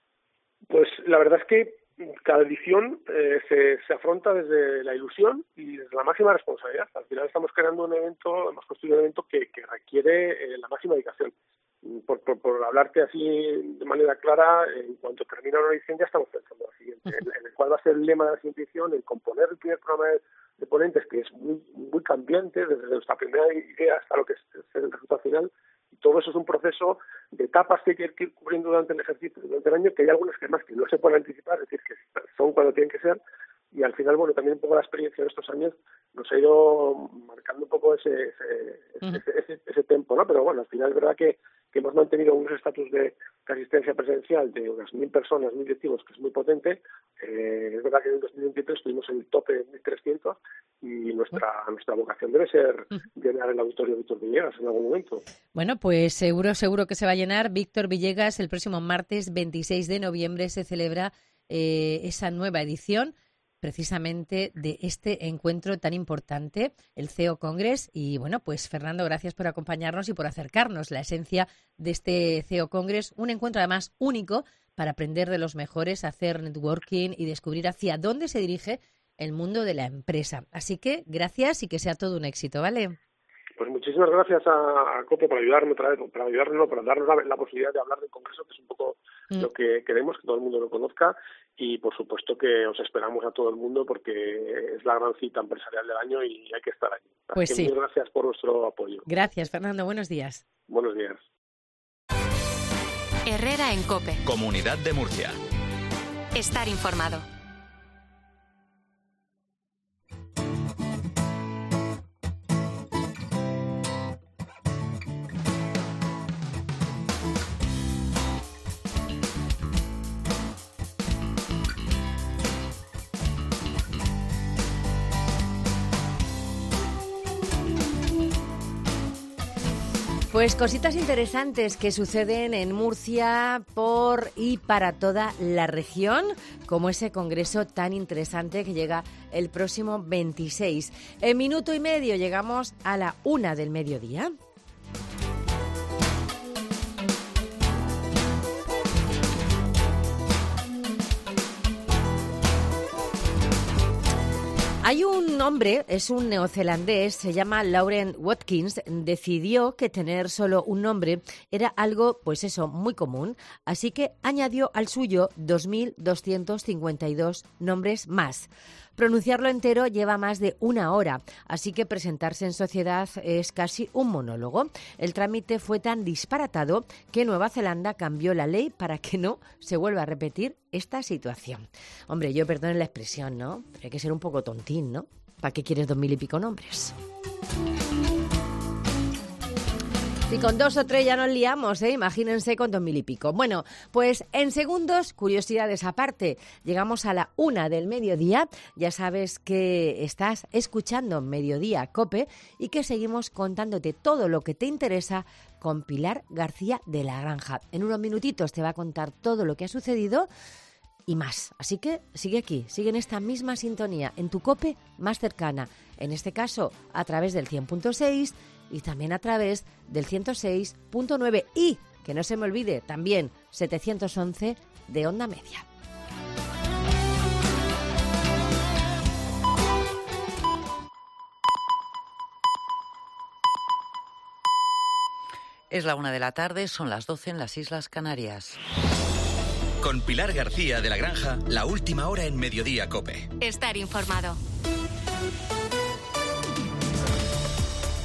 Pues la verdad es que cada edición eh, se, se afronta desde la ilusión y desde la máxima responsabilidad. Al final estamos creando un evento, hemos construido un evento que, que requiere eh, la máxima dedicación. Por, por, por hablarte así de manera clara, en cuanto termina una edición ya estamos pensando en la siguiente, en, en el cual va a ser el lema de la siguiente edición, en componer el primer programa de, de ponentes, que es muy, muy cambiante desde nuestra primera idea hasta lo que es, es el resultado final. Y todo eso es un proceso de etapas que hay que ir cubriendo durante el ejercicio, durante el año, que hay algunas que más que no se pueden anticipar, es decir, que son cuando tienen que ser. Y al final, bueno, también un poco la experiencia de estos años nos ha ido marcando un poco ese ese, uh-huh. ese, ese, ese tempo, ¿no? Pero bueno, al final es verdad que, que hemos mantenido un estatus de, de asistencia presencial de unas mil personas, mil directivos, que es muy potente. Eh, es verdad que en el dos mil veintitrés estuvimos en el tope de mil trescientos y nuestra uh-huh. nuestra vocación debe ser uh-huh. llenar el auditorio Víctor Villegas en algún momento.
Bueno, pues seguro, seguro que se va a llenar. Víctor Villegas, el próximo martes veintiséis de noviembre se celebra eh, esa nueva edición precisamente de este encuentro tan importante, el C E O Congress. Y bueno, pues Fernando, gracias por acompañarnos y por acercarnos la esencia de este C E O Congress, un encuentro además único para aprender de los mejores, hacer networking y descubrir hacia dónde se dirige el mundo de la empresa. Así que gracias y que sea todo un éxito, ¿vale?
Pues muchísimas gracias a, a COPE por ayudarme otra vez, para ayudarnos, para darnos la, la posibilidad de hablar del Congreso, que es un poco mm. lo que queremos, que todo el mundo lo conozca, y por supuesto que os esperamos a todo el mundo porque es la gran cita empresarial del año y hay que estar allí. Así
pues
que
sí.
Muchas gracias por vuestro apoyo.
Gracias, Fernando. Buenos días.
Buenos días.
Herrera en COPE.
Comunidad de Murcia.
Estar informado.
Pues cositas interesantes que suceden en Murcia por y para toda la región, como ese congreso tan interesante que llega el próximo veintiséis. En minuto y medio llegamos a la una del mediodía. Hay un hombre, es un neozelandés, se llama Lauren Watkins, decidió que tener solo un nombre era algo, pues eso, muy común, así que añadió al suyo dos mil doscientos cincuenta y dos nombres más. Pronunciarlo entero lleva más de una hora, así que presentarse en sociedad es casi un monólogo. El trámite fue tan disparatado que Nueva Zelanda cambió la ley para que no se vuelva a repetir esta situación. Hombre, yo perdonen la expresión, ¿no? Pero hay que ser un poco tontín, ¿no? ¿Para qué quieres dos mil y pico nombres? Y con dos o tres ya nos liamos, ¿eh? Imagínense con dos mil y pico. Bueno, pues en segundos, curiosidades aparte, llegamos a la una del mediodía. Ya sabes que estás escuchando Mediodía COPE y que seguimos contándote todo lo que te interesa con Pilar García de la Granja. En unos minutitos te va a contar todo lo que ha sucedido y más. Así que sigue aquí, sigue en esta misma sintonía, en tu COPE más cercana. En este caso, a través del cien punto seis y también a través del ciento seis punto nueve y, que no se me olvide, también setecientos once de Onda Media.
Es la una de la tarde, son las doce en las Islas Canarias.
Con Pilar García de la Granja, la última hora en Mediodía COPE.
Estar informado.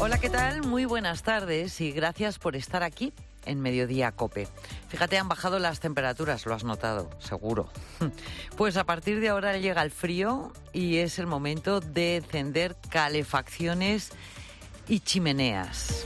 Hola, ¿qué tal? Muy buenas tardes y gracias por estar aquí en Mediodía COPE. Fíjate, han bajado las temperaturas, lo has notado, seguro. Pues a partir de ahora llega el frío y es el momento de encender calefacciones y chimeneas.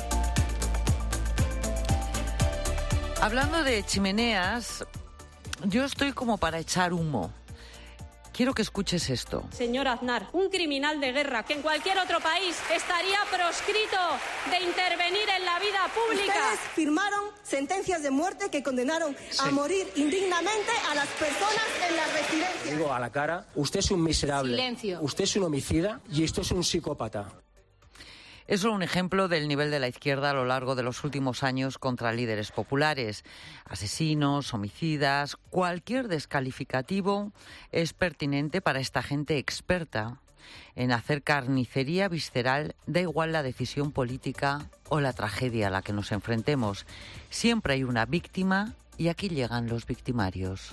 Hablando de chimeneas, yo estoy como para echar humo. Quiero que escuches esto.
Señor Aznar, un criminal de guerra que en cualquier otro país estaría proscrito de intervenir en la vida pública.
Ustedes firmaron sentencias de muerte que condenaron sí. a morir indignamente a las personas en las residencias.
Digo a la cara, usted es un miserable.
Silencio.
Usted es un homicida y esto es un psicópata.
Es solo un ejemplo del nivel de la izquierda a lo largo de los últimos años contra líderes populares. Asesinos, homicidas, cualquier descalificativo es pertinente para esta gente experta en hacer carnicería visceral, da igual la decisión política o la tragedia a la que nos enfrentemos. Siempre hay una víctima y aquí llegan los victimarios.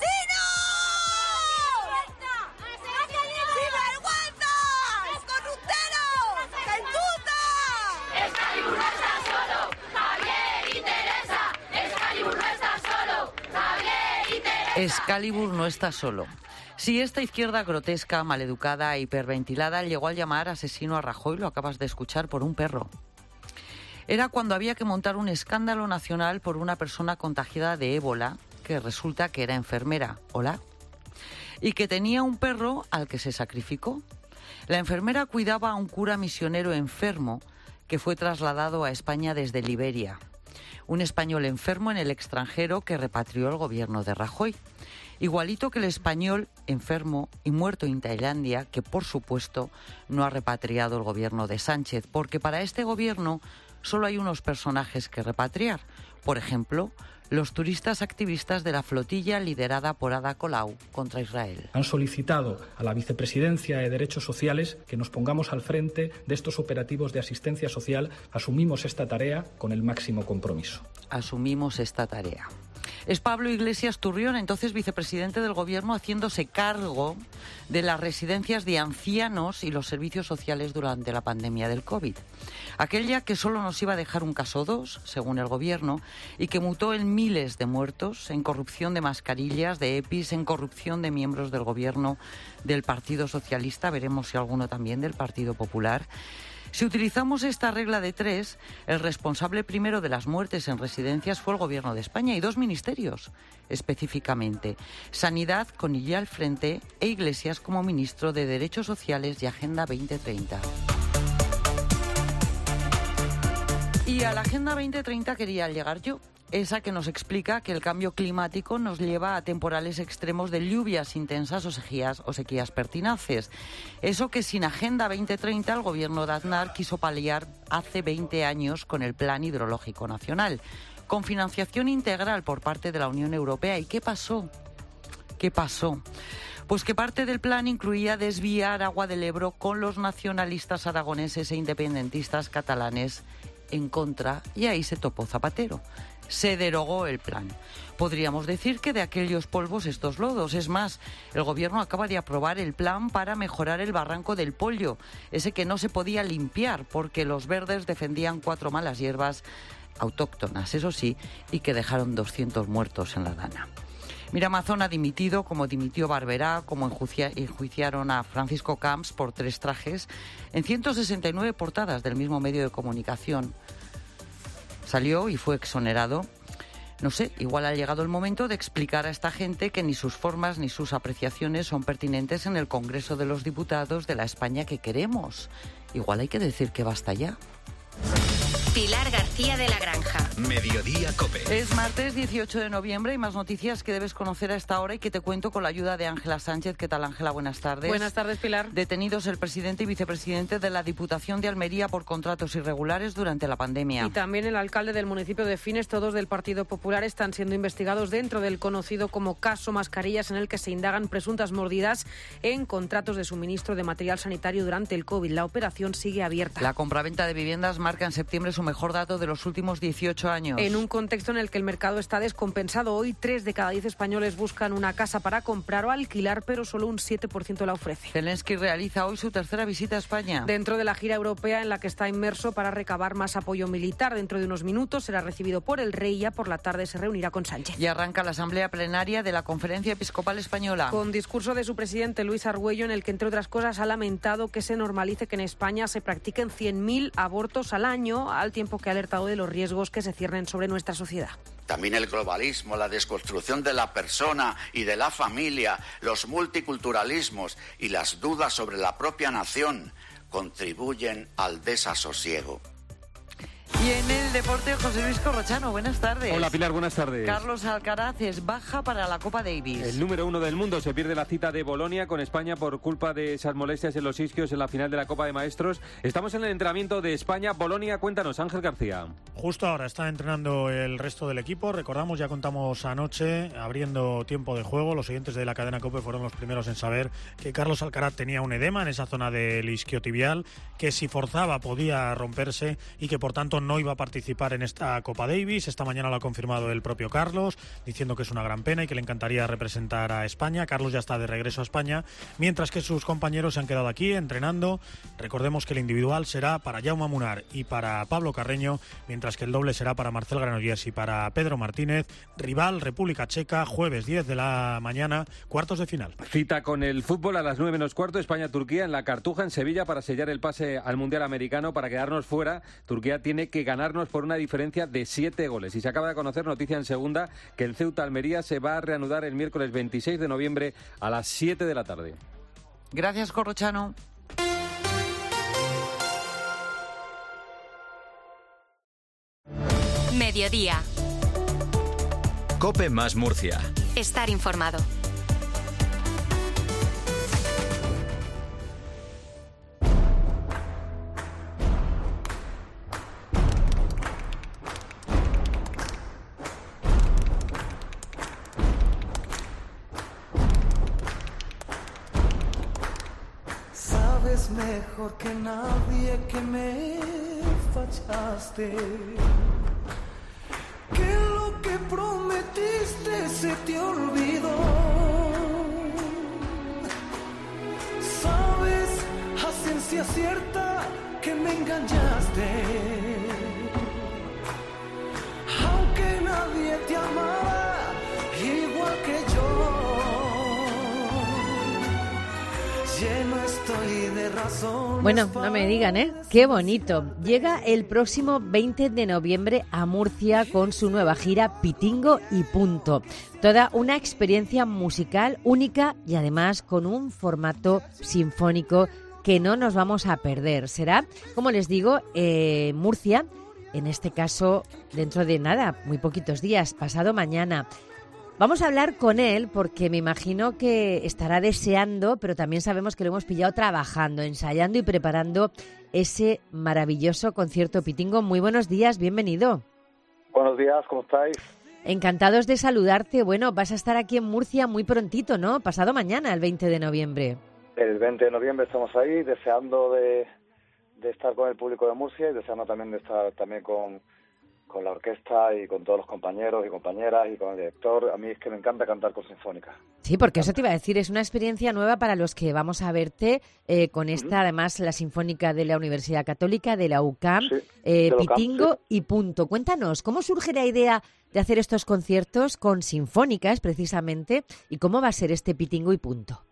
Excalibur no está solo. Si esta izquierda grotesca, maleducada e hiperventilada llegó a llamar asesino a Rajoy, lo acabas de escuchar, por un perro. Era cuando había que montar un escándalo nacional por una persona contagiada de ébola, que resulta que era enfermera, hola, y que tenía un perro al que se sacrificó. La enfermera cuidaba a un cura misionero enfermo que fue trasladado a España desde Liberia. Un español enfermo en el extranjero que repatrió el gobierno de Rajoy. Igualito que el español enfermo y muerto en Tailandia, que por supuesto no ha repatriado el gobierno de Sánchez, porque para este gobierno solo hay unos personajes que repatriar. Por ejemplo, los turistas activistas de la flotilla liderada por Ada Colau contra Israel.
Han solicitado a la Vicepresidencia de Derechos Sociales que nos pongamos al frente de estos operativos de asistencia social. Asumimos esta tarea con el máximo compromiso.
Asumimos esta tarea. Es Pablo Iglesias Turrión, entonces vicepresidente del Gobierno, haciéndose cargo de las residencias de ancianos y los servicios sociales durante la pandemia del COVID. Aquella que solo nos iba a dejar un caso o dos, según el Gobierno, y que mutó en miles de muertos, en corrupción de mascarillas, de EPIs, en corrupción de miembros del Gobierno del Partido Socialista, veremos si alguno también del Partido Popular. Si utilizamos esta regla de tres, el responsable primero de las muertes en residencias fue el Gobierno de España y dos ministerios, específicamente. Sanidad, con ella al frente, e Iglesias como ministro de Derechos Sociales y Agenda veinte treinta. Y a la Agenda veinte treinta quería llegar yo. Esa que nos explica que el cambio climático nos lleva a temporales extremos de lluvias intensas o sequías, o sequías pertinaces. Eso que sin Agenda veinte treinta el gobierno de Aznar quiso paliar hace veinte años con el Plan Hidrológico Nacional, con financiación integral por parte de la Unión Europea. ¿Y qué pasó? ¿Qué pasó? Pues que parte del plan incluía desviar agua del Ebro con los nacionalistas aragoneses e independentistas catalanes en contra, y ahí se topó Zapatero. Se derogó el plan. Podríamos decir que de aquellos polvos estos lodos. Es más, el gobierno acaba de aprobar el plan para mejorar el barranco del Pollo, ese que no se podía limpiar porque los verdes defendían cuatro malas hierbas autóctonas, eso sí, y que dejaron doscientos muertos en la Dana. Miramazón ha dimitido, como dimitió Barberá, como enjuicia, enjuiciaron a Francisco Camps por tres trajes, en ciento sesenta y nueve portadas del mismo medio de comunicación. Salió y fue exonerado. No sé, igual ha llegado el momento de explicar a esta gente que ni sus formas ni sus apreciaciones son pertinentes en el Congreso de los Diputados de la España que queremos. Igual hay que decir que basta ya.
Pilar García de la Granja.
Mediodía COPE.
Es martes dieciocho de noviembre y más noticias que debes conocer a esta hora y que te cuento con la ayuda de Ángela Sánchez. ¿Qué tal, Ángela? Buenas tardes.
Buenas tardes, Pilar.
Detenidos el presidente y vicepresidente de la Diputación de Almería por contratos irregulares durante la pandemia.
Y también el alcalde del municipio de Fines, todos del Partido Popular, están siendo investigados dentro del conocido como caso Mascarillas, en el que se indagan presuntas mordidas en contratos de suministro de material sanitario durante el COVID. La operación sigue abierta.
La compraventa de viviendas marca en septiembre su mejor dato de los últimos dieciocho dieciocho años.
En un contexto en el que el mercado está descompensado, hoy tres de cada diez españoles buscan una casa para comprar o alquilar, pero solo un siete por ciento la ofrece.
Zelensky realiza hoy su tercera visita a España.
Dentro de la gira europea en la que está inmerso para recabar más apoyo militar, dentro de unos minutos será recibido por el rey y ya por la tarde se reunirá con Sánchez.
Y arranca la asamblea plenaria de la Conferencia Episcopal Española.
Con discurso de su presidente Luis Argüello, en el que, entre otras cosas, ha lamentado que se normalice que en España se practiquen cien mil abortos al año, al tiempo que ha alertado de los riesgos que se ciernen sobre nuestra sociedad.
También el globalismo, la desconstrucción de la persona y de la familia, los multiculturalismos y las dudas sobre la propia nación contribuyen al desasosiego.
Y en el deporte, José Luis Corrochano, buenas tardes.
Hola Pilar, buenas tardes.
Carlos Alcaraz es baja para la Copa Davis.
El número uno del mundo se pierde la cita de Bolonia con España por culpa de esas molestias en los isquios en la final de la Copa de Maestros. Estamos en el entrenamiento de España. Bolonia, cuéntanos, Ángel García.
Justo ahora está entrenando el resto del equipo. Recordamos, ya contamos anoche, abriendo tiempo de juego, los oyentes de la cadena COPE fueron los primeros en saber que Carlos Alcaraz tenía un edema en esa zona del isquiotibial, que si forzaba podía romperse y que por tanto no iba a participar en esta Copa Davis. Esta mañana lo ha confirmado el propio Carlos, diciendo que es una gran pena y que le encantaría representar a España. Carlos ya está de regreso a España, mientras que sus compañeros se han quedado aquí entrenando. Recordemos que el individual será para Jaume Munar y para Pablo Carreño, mientras que el doble será para Marcel Granollers y para Pedro Martínez. Rival, República Checa, jueves diez de la mañana, cuartos de final.
Cita con el fútbol a las nueve menos cuarto, España-Turquía en la Cartuja, en Sevilla, para sellar el pase al Mundial Americano. Para quedarnos fuera, Turquía tiene que ganar por una diferencia de siete goles. Y se acaba de conocer, noticia en segunda, que el Ceuta Almería se va a reanudar el miércoles veintiséis de noviembre a las siete de la tarde.
Gracias, Corrochano.
Mediodía.
COPE más Murcia.
Estar informado.
Mejor que nadie que me fallaste, que lo que prometiste se te olvidó. Sabes a ciencia cierta que me engañaste, aunque nadie te amara igual que yo. Lleno estoy de razón.
Bueno, no me digan, ¿eh? Qué bonito. Llega el próximo veinte de noviembre a Murcia con su nueva gira Pitingo y Punto. Toda una experiencia musical única y además con un formato sinfónico que no nos vamos a perder. Será, como les digo, eh, Murcia, en este caso dentro de nada, muy poquitos días, pasado mañana. Vamos a hablar con él porque me imagino que estará deseando, pero también sabemos que lo hemos pillado trabajando, ensayando y preparando ese maravilloso concierto Pitingo. Muy buenos días, bienvenido.
Buenos días, ¿cómo estáis?
Encantados de saludarte. Bueno, vas a estar aquí en Murcia muy prontito, ¿no? Pasado mañana, el veinte de noviembre.
El veinte de noviembre estamos ahí, deseando de, de estar con el público de Murcia y deseando también de estar también con... con la orquesta y con todos los compañeros y compañeras y con el director. A mí es que me encanta cantar con sinfónica.
Sí, porque eso te iba a decir, es una experiencia nueva para los que vamos a verte eh, con esta, uh-huh. además, la Sinfónica de la Universidad Católica, de la U C A M, sí, eh, Pitingo U C A M, sí. y Punto. Cuéntanos, ¿cómo surge la idea de hacer estos conciertos con sinfónicas, precisamente, y cómo va a ser este Pitingo y Punto?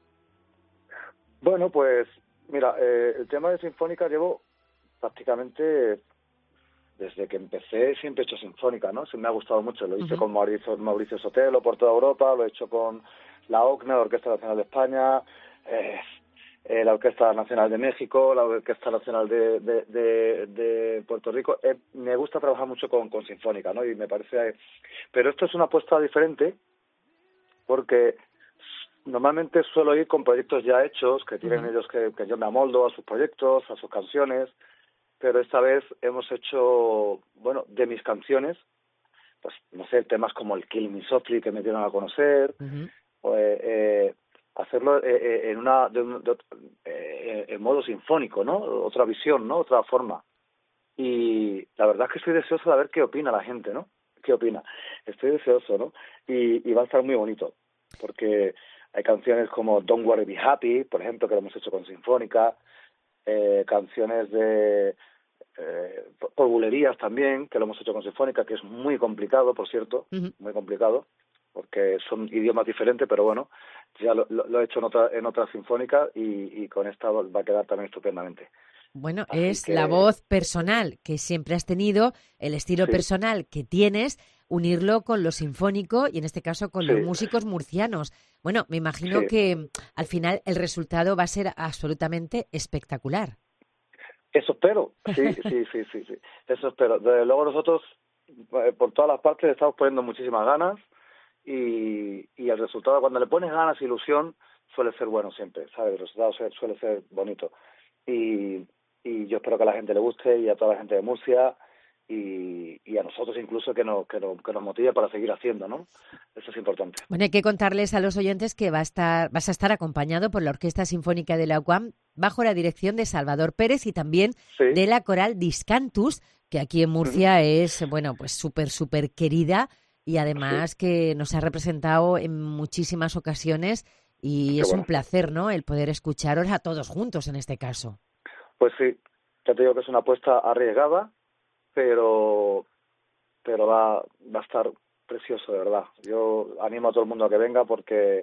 Bueno, pues, mira, eh, el tema de sinfónica llevo prácticamente... Desde que empecé siempre he hecho sinfónica, ¿no? Se me ha gustado mucho. Lo hice uh-huh. con Mauricio, Mauricio Sotelo por toda Europa, lo he hecho con la O C N E, la Orquesta Nacional de España, eh, eh, la Orquesta Nacional de México, la Orquesta Nacional de, de, de, de Puerto Rico. Eh, me gusta trabajar mucho con, con sinfónica, ¿no? Y me parece... Pero esto es una apuesta diferente porque normalmente suelo ir con proyectos ya hechos, que tienen uh-huh. ellos que, que yo me amoldo a sus proyectos, a sus canciones... pero esta vez hemos hecho, bueno, de mis canciones, pues, no sé, temas como el Kill Me Softly, que me dieron a conocer, uh-huh. o, eh, eh, hacerlo eh, en una de, de, de, eh, en modo sinfónico, ¿no? Otra visión, ¿no? Otra forma. y la verdad es que estoy deseoso de ver qué opina la gente, ¿no? ¿Qué opina? Estoy deseoso, ¿no? Y, y va a estar muy bonito, porque hay canciones como Don't Worry Be Happy, por ejemplo, que lo hemos hecho con Sinfónica, eh, canciones de eh, por bulerías también, que lo hemos hecho con Sinfónica, que es muy complicado, por cierto, uh-huh. muy complicado, porque son idiomas diferentes, pero bueno, ya lo, lo, lo he hecho en otra, en otra Sinfónica y, y con esta va a quedar también estupendamente.
Bueno,
Así
es
que...
la voz personal que siempre has tenido, el estilo sí. personal que tienes, unirlo con lo sinfónico y en este caso con sí. los músicos murcianos. Bueno, me imagino sí. que al final el resultado va a ser absolutamente espectacular.
Eso espero, sí, sí, sí, sí, sí. Eso espero. Desde luego nosotros por todas las partes le estamos poniendo muchísimas ganas y, y el resultado, cuando le pones ganas e ilusión, suele ser bueno siempre, ¿sabes? El resultado suele ser bonito. Y, y yo espero que a la gente le guste y a toda la gente de Murcia y, y a nosotros incluso que nos, que, nos, que nos motive para seguir haciendo, ¿no? Eso es importante.
Bueno, hay que contarles a los oyentes que va a estar, vas a estar acompañado por la Orquesta Sinfónica de la U C A M bajo la dirección de Salvador Pérez y también sí. de la coral Discantus, que aquí en Murcia uh-huh. es, bueno, pues súper, súper querida y además sí. que nos ha representado en muchísimas ocasiones y Qué es bueno. un placer, ¿no?, el poder escucharos a todos juntos en este caso.
Pues sí, ya te digo que es una apuesta arriesgada, pero pero va, va a estar precioso, de verdad. Yo animo a todo el mundo a que venga porque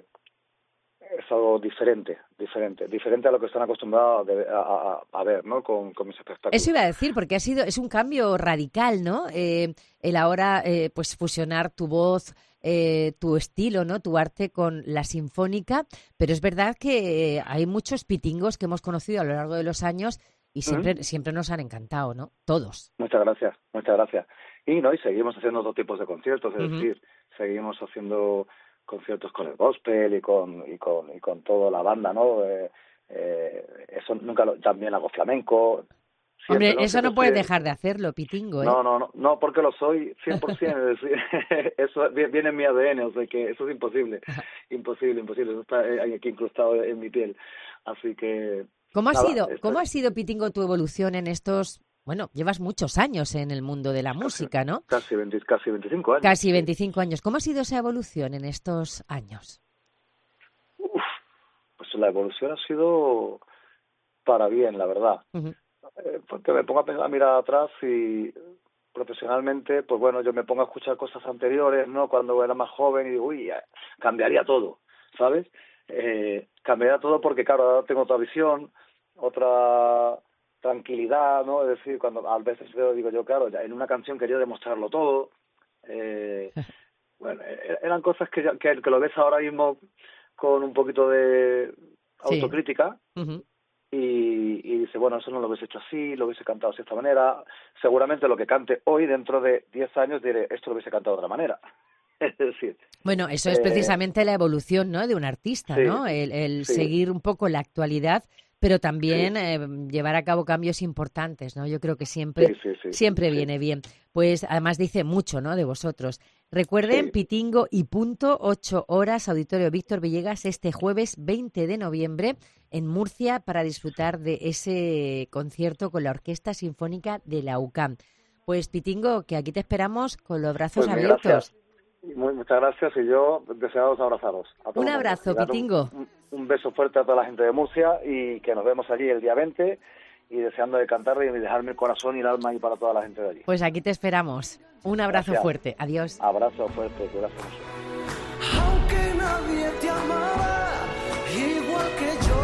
es algo diferente, diferente, diferente a lo que están acostumbrados a, a, a ver, ¿no?, con, con mis espectáculos.
Eso iba a decir, porque ha sido es un cambio radical, ¿no? Eh, el ahora, eh, pues fusionar tu voz, eh, tu estilo, ¿no?, tu arte con la sinfónica, pero es verdad que hay muchos pitingos que hemos conocido a lo largo de los años y siempre uh-huh. siempre nos han encantado, ¿no? Todos.
Muchas gracias, muchas gracias. Y no y seguimos haciendo otros tipos de conciertos, es uh-huh. decir, seguimos haciendo conciertos con el gospel y con y con y con toda la banda, ¿no? Eh, eh, eso nunca lo, también hago flamenco.
Siempre, Hombre, ¿no? eso no puedes que... dejar de hacerlo, Pitingo, ¿eh?
No, no, no, no, porque lo soy cien por ciento, es decir, eso viene en mi A D N, o sea que eso es imposible, imposible, imposible, eso está aquí incrustado en mi piel, así que...
¿Cómo ha
nada,
sido,
esto...
cómo ha sido, Pitingo, tu evolución en estos... Bueno, llevas muchos años en el mundo de la
casi,
música, ¿no?
Casi, veinte, casi veinticinco años.
Casi veinticinco años. ¿Cómo ha sido esa evolución en estos años?
Uf, pues la evolución ha sido para bien, la verdad. Uh-huh. Eh, porque me pongo a, pensar, a mirar atrás y profesionalmente, pues bueno, yo me pongo a escuchar cosas anteriores, ¿no? Cuando era más joven y digo, uy, cambiaría todo, ¿sabes? Eh, cambiaría todo porque, claro, ahora tengo otra visión, otra... tranquilidad, ¿no? Es decir, cuando a veces veo, digo yo, claro, ya en una canción quería demostrarlo todo. Eh, bueno, eran cosas que, ya, que, que lo ves ahora mismo con un poquito de autocrítica sí. uh-huh. y, y dice, bueno, eso no lo hubiese hecho así, lo hubiese cantado de esta manera. Seguramente lo que cante hoy, dentro de diez años, diré, esto lo hubiese cantado de otra manera. Es decir...
Bueno, eso es precisamente eh, la evolución, ¿no?, de un artista, sí, ¿no? El, el sí. seguir un poco la actualidad, pero también sí. eh, llevar a cabo cambios importantes, ¿no? Yo creo que siempre, sí, sí, sí, siempre sí. viene bien. Pues además dice mucho, ¿no?, de vosotros. Recuerden, sí. Pitingo y punto, ocho horas, Auditorio Víctor Villegas, este jueves veinte de noviembre en Murcia para disfrutar de ese concierto con la Orquesta Sinfónica de la U C A M. Pues Pitingo, que aquí te esperamos con los brazos pues abiertos. Gracias.
Muy, muchas gracias y yo deseados abrazaros. A todos.
Un abrazo, Pitingo.
Un, un beso fuerte a toda la gente de Murcia y que nos vemos allí el día veinte y deseando de cantar y dejarme el corazón y el alma ahí para toda la gente de allí.
Pues aquí te esperamos. Un abrazo
gracias.
fuerte. Adiós.
Abrazo fuerte. Gracias.
Aunque nadie te amaba igual que yo,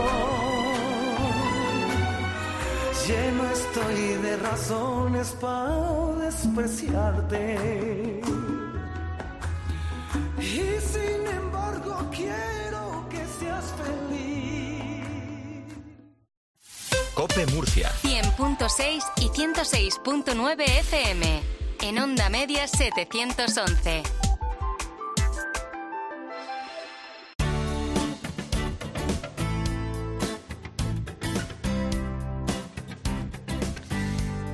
lleno estoy de razones para despreciarte. Y sin embargo quiero que seas feliz.
COPE Murcia.
cien punto seis y ciento seis punto nueve F M. En Onda Media setecientos once.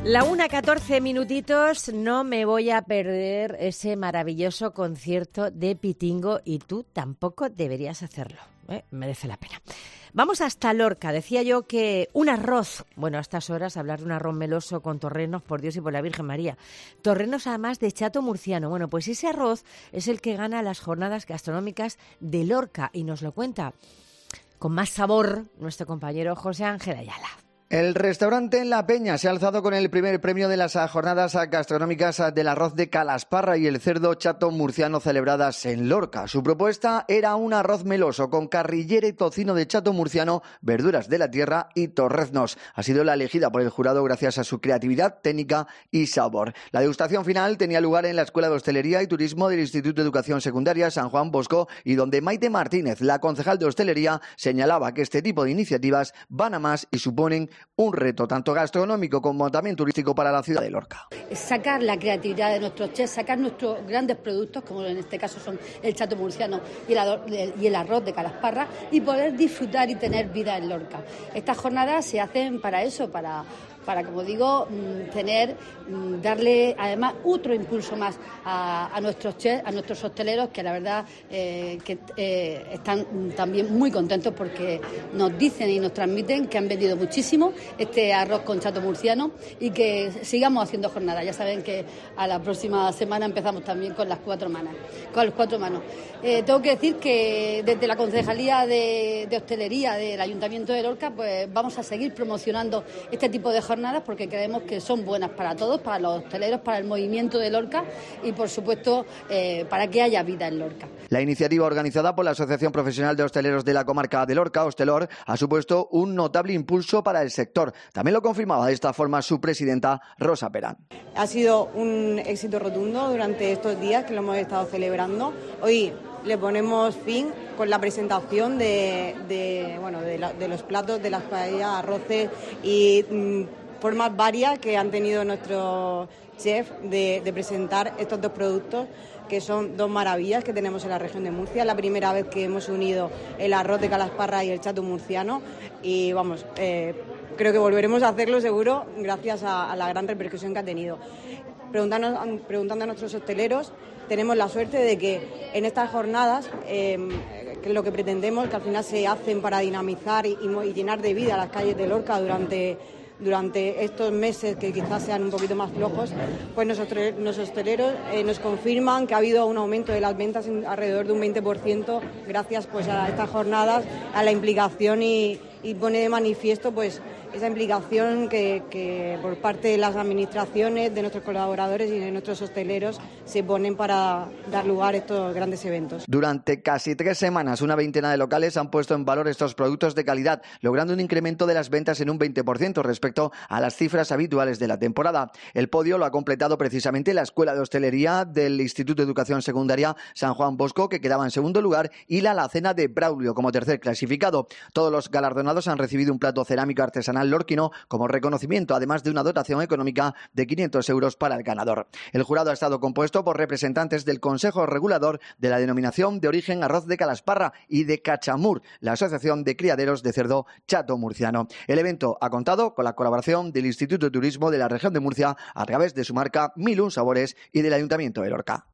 La una, catorce minutitos, no me voy a perder ese maravilloso concierto de Pitingo y tú tampoco deberías hacerlo, ¿eh? Merece la pena. Vamos hasta Lorca. Decía yo que un arroz, bueno, a estas horas hablar de un arroz meloso con torrenos, por Dios y por la Virgen María. Torrenos además de chato murciano. Bueno, pues ese arroz es el que gana las jornadas gastronómicas de Lorca y nos lo cuenta con más sabor nuestro compañero José Ángel Ayala.
El restaurante en La Peña se ha alzado con el primer premio de las jornadas gastronómicas del arroz de Calasparra y el cerdo chato murciano celebradas en Lorca. Su propuesta era un arroz meloso con carrillera y tocino de chato murciano, verduras de la tierra y torreznos. Ha sido la elegida por el jurado gracias a su creatividad, técnica y sabor. La degustación final tenía lugar en la Escuela de Hostelería y Turismo del Instituto de Educación Secundaria San Juan Bosco y donde Maite Martínez, la concejal de hostelería, señalaba que este tipo de iniciativas van a más y suponen un reto tanto gastronómico como también turístico para la ciudad de Lorca.
Sacar la creatividad de nuestros chefs, sacar nuestros grandes productos, como en este caso son el chato murciano y el, y el arroz de Calasparra, y poder disfrutar y tener vida en Lorca. Estas jornadas se hacen para eso, para... para, como digo, tener, darle además otro impulso más a, a nuestros chefs, a nuestros hosteleros, que la verdad eh, que eh, están también muy contentos porque nos dicen y nos transmiten que han vendido muchísimo este arroz con chato murciano y que sigamos haciendo jornadas. Ya saben que a la próxima semana empezamos también con las cuatro manos. Con las cuatro manos. Eh, tengo que decir que desde la Concejalía de, de Hostelería del Ayuntamiento de Lorca, pues vamos a seguir promocionando este tipo de jornadas porque creemos que son buenas para todos, para los hosteleros, para el movimiento de Lorca y, por supuesto, eh, para que haya vida en Lorca.
La iniciativa organizada por la Asociación Profesional de Hosteleros de la Comarca de Lorca, Hostelor, ha supuesto un notable impulso para el sector. También lo confirmaba de esta forma su presidenta, Rosa Perán.
Ha sido un éxito rotundo durante estos días que lo hemos estado celebrando. Hoy le ponemos fin con la presentación de, de, bueno, de, la, de los platos, de las paellas, arroces y mmm, formas varias que han tenido nuestros chefs de, de presentar estos dos productos, que son dos maravillas que tenemos en la región de Murcia. Es la primera vez que hemos unido el arroz de Calasparra y el chato murciano y vamos, eh, creo que volveremos a hacerlo seguro gracias a, a la gran repercusión que ha tenido. Preguntando, preguntando a nuestros hosteleros, tenemos la suerte de que en estas jornadas, eh, que lo que pretendemos, que al final se hacen para dinamizar y, y llenar de vida las calles de Lorca durante durante estos meses que quizás sean un poquito más flojos, pues nosotros, los hosteleros eh, nos confirman que ha habido un aumento de las ventas en alrededor de un veinte por ciento gracias pues a estas jornadas, a la implicación y, y pone de manifiesto pues esa implicación que, que por parte de las administraciones, de nuestros colaboradores y de nuestros hosteleros se ponen para dar lugar a estos grandes eventos.
Durante casi tres semanas, una veintena de locales han puesto en valor estos productos de calidad, logrando un incremento de las ventas en un veinte por ciento respecto a las cifras habituales de la temporada. El podio lo ha completado precisamente la Escuela de Hostelería del Instituto de Educación Secundaria San Juan Bosco, que quedaba en segundo lugar, y la Alacena de Braulio como tercer clasificado. Todos los galardonados han recibido un plato cerámico artesanal lorquino como reconocimiento, además de una dotación económica de quinientos euros para el ganador. El jurado ha estado compuesto por representantes del Consejo Regulador de la Denominación de Origen Arroz de Calasparra y de Cachamur, la Asociación de Criaderos de Cerdo Chato Murciano. El evento ha contado con la colaboración del Instituto de Turismo de la Región de Murcia a través de su marca Mil Un Sabores y del Ayuntamiento de Lorca.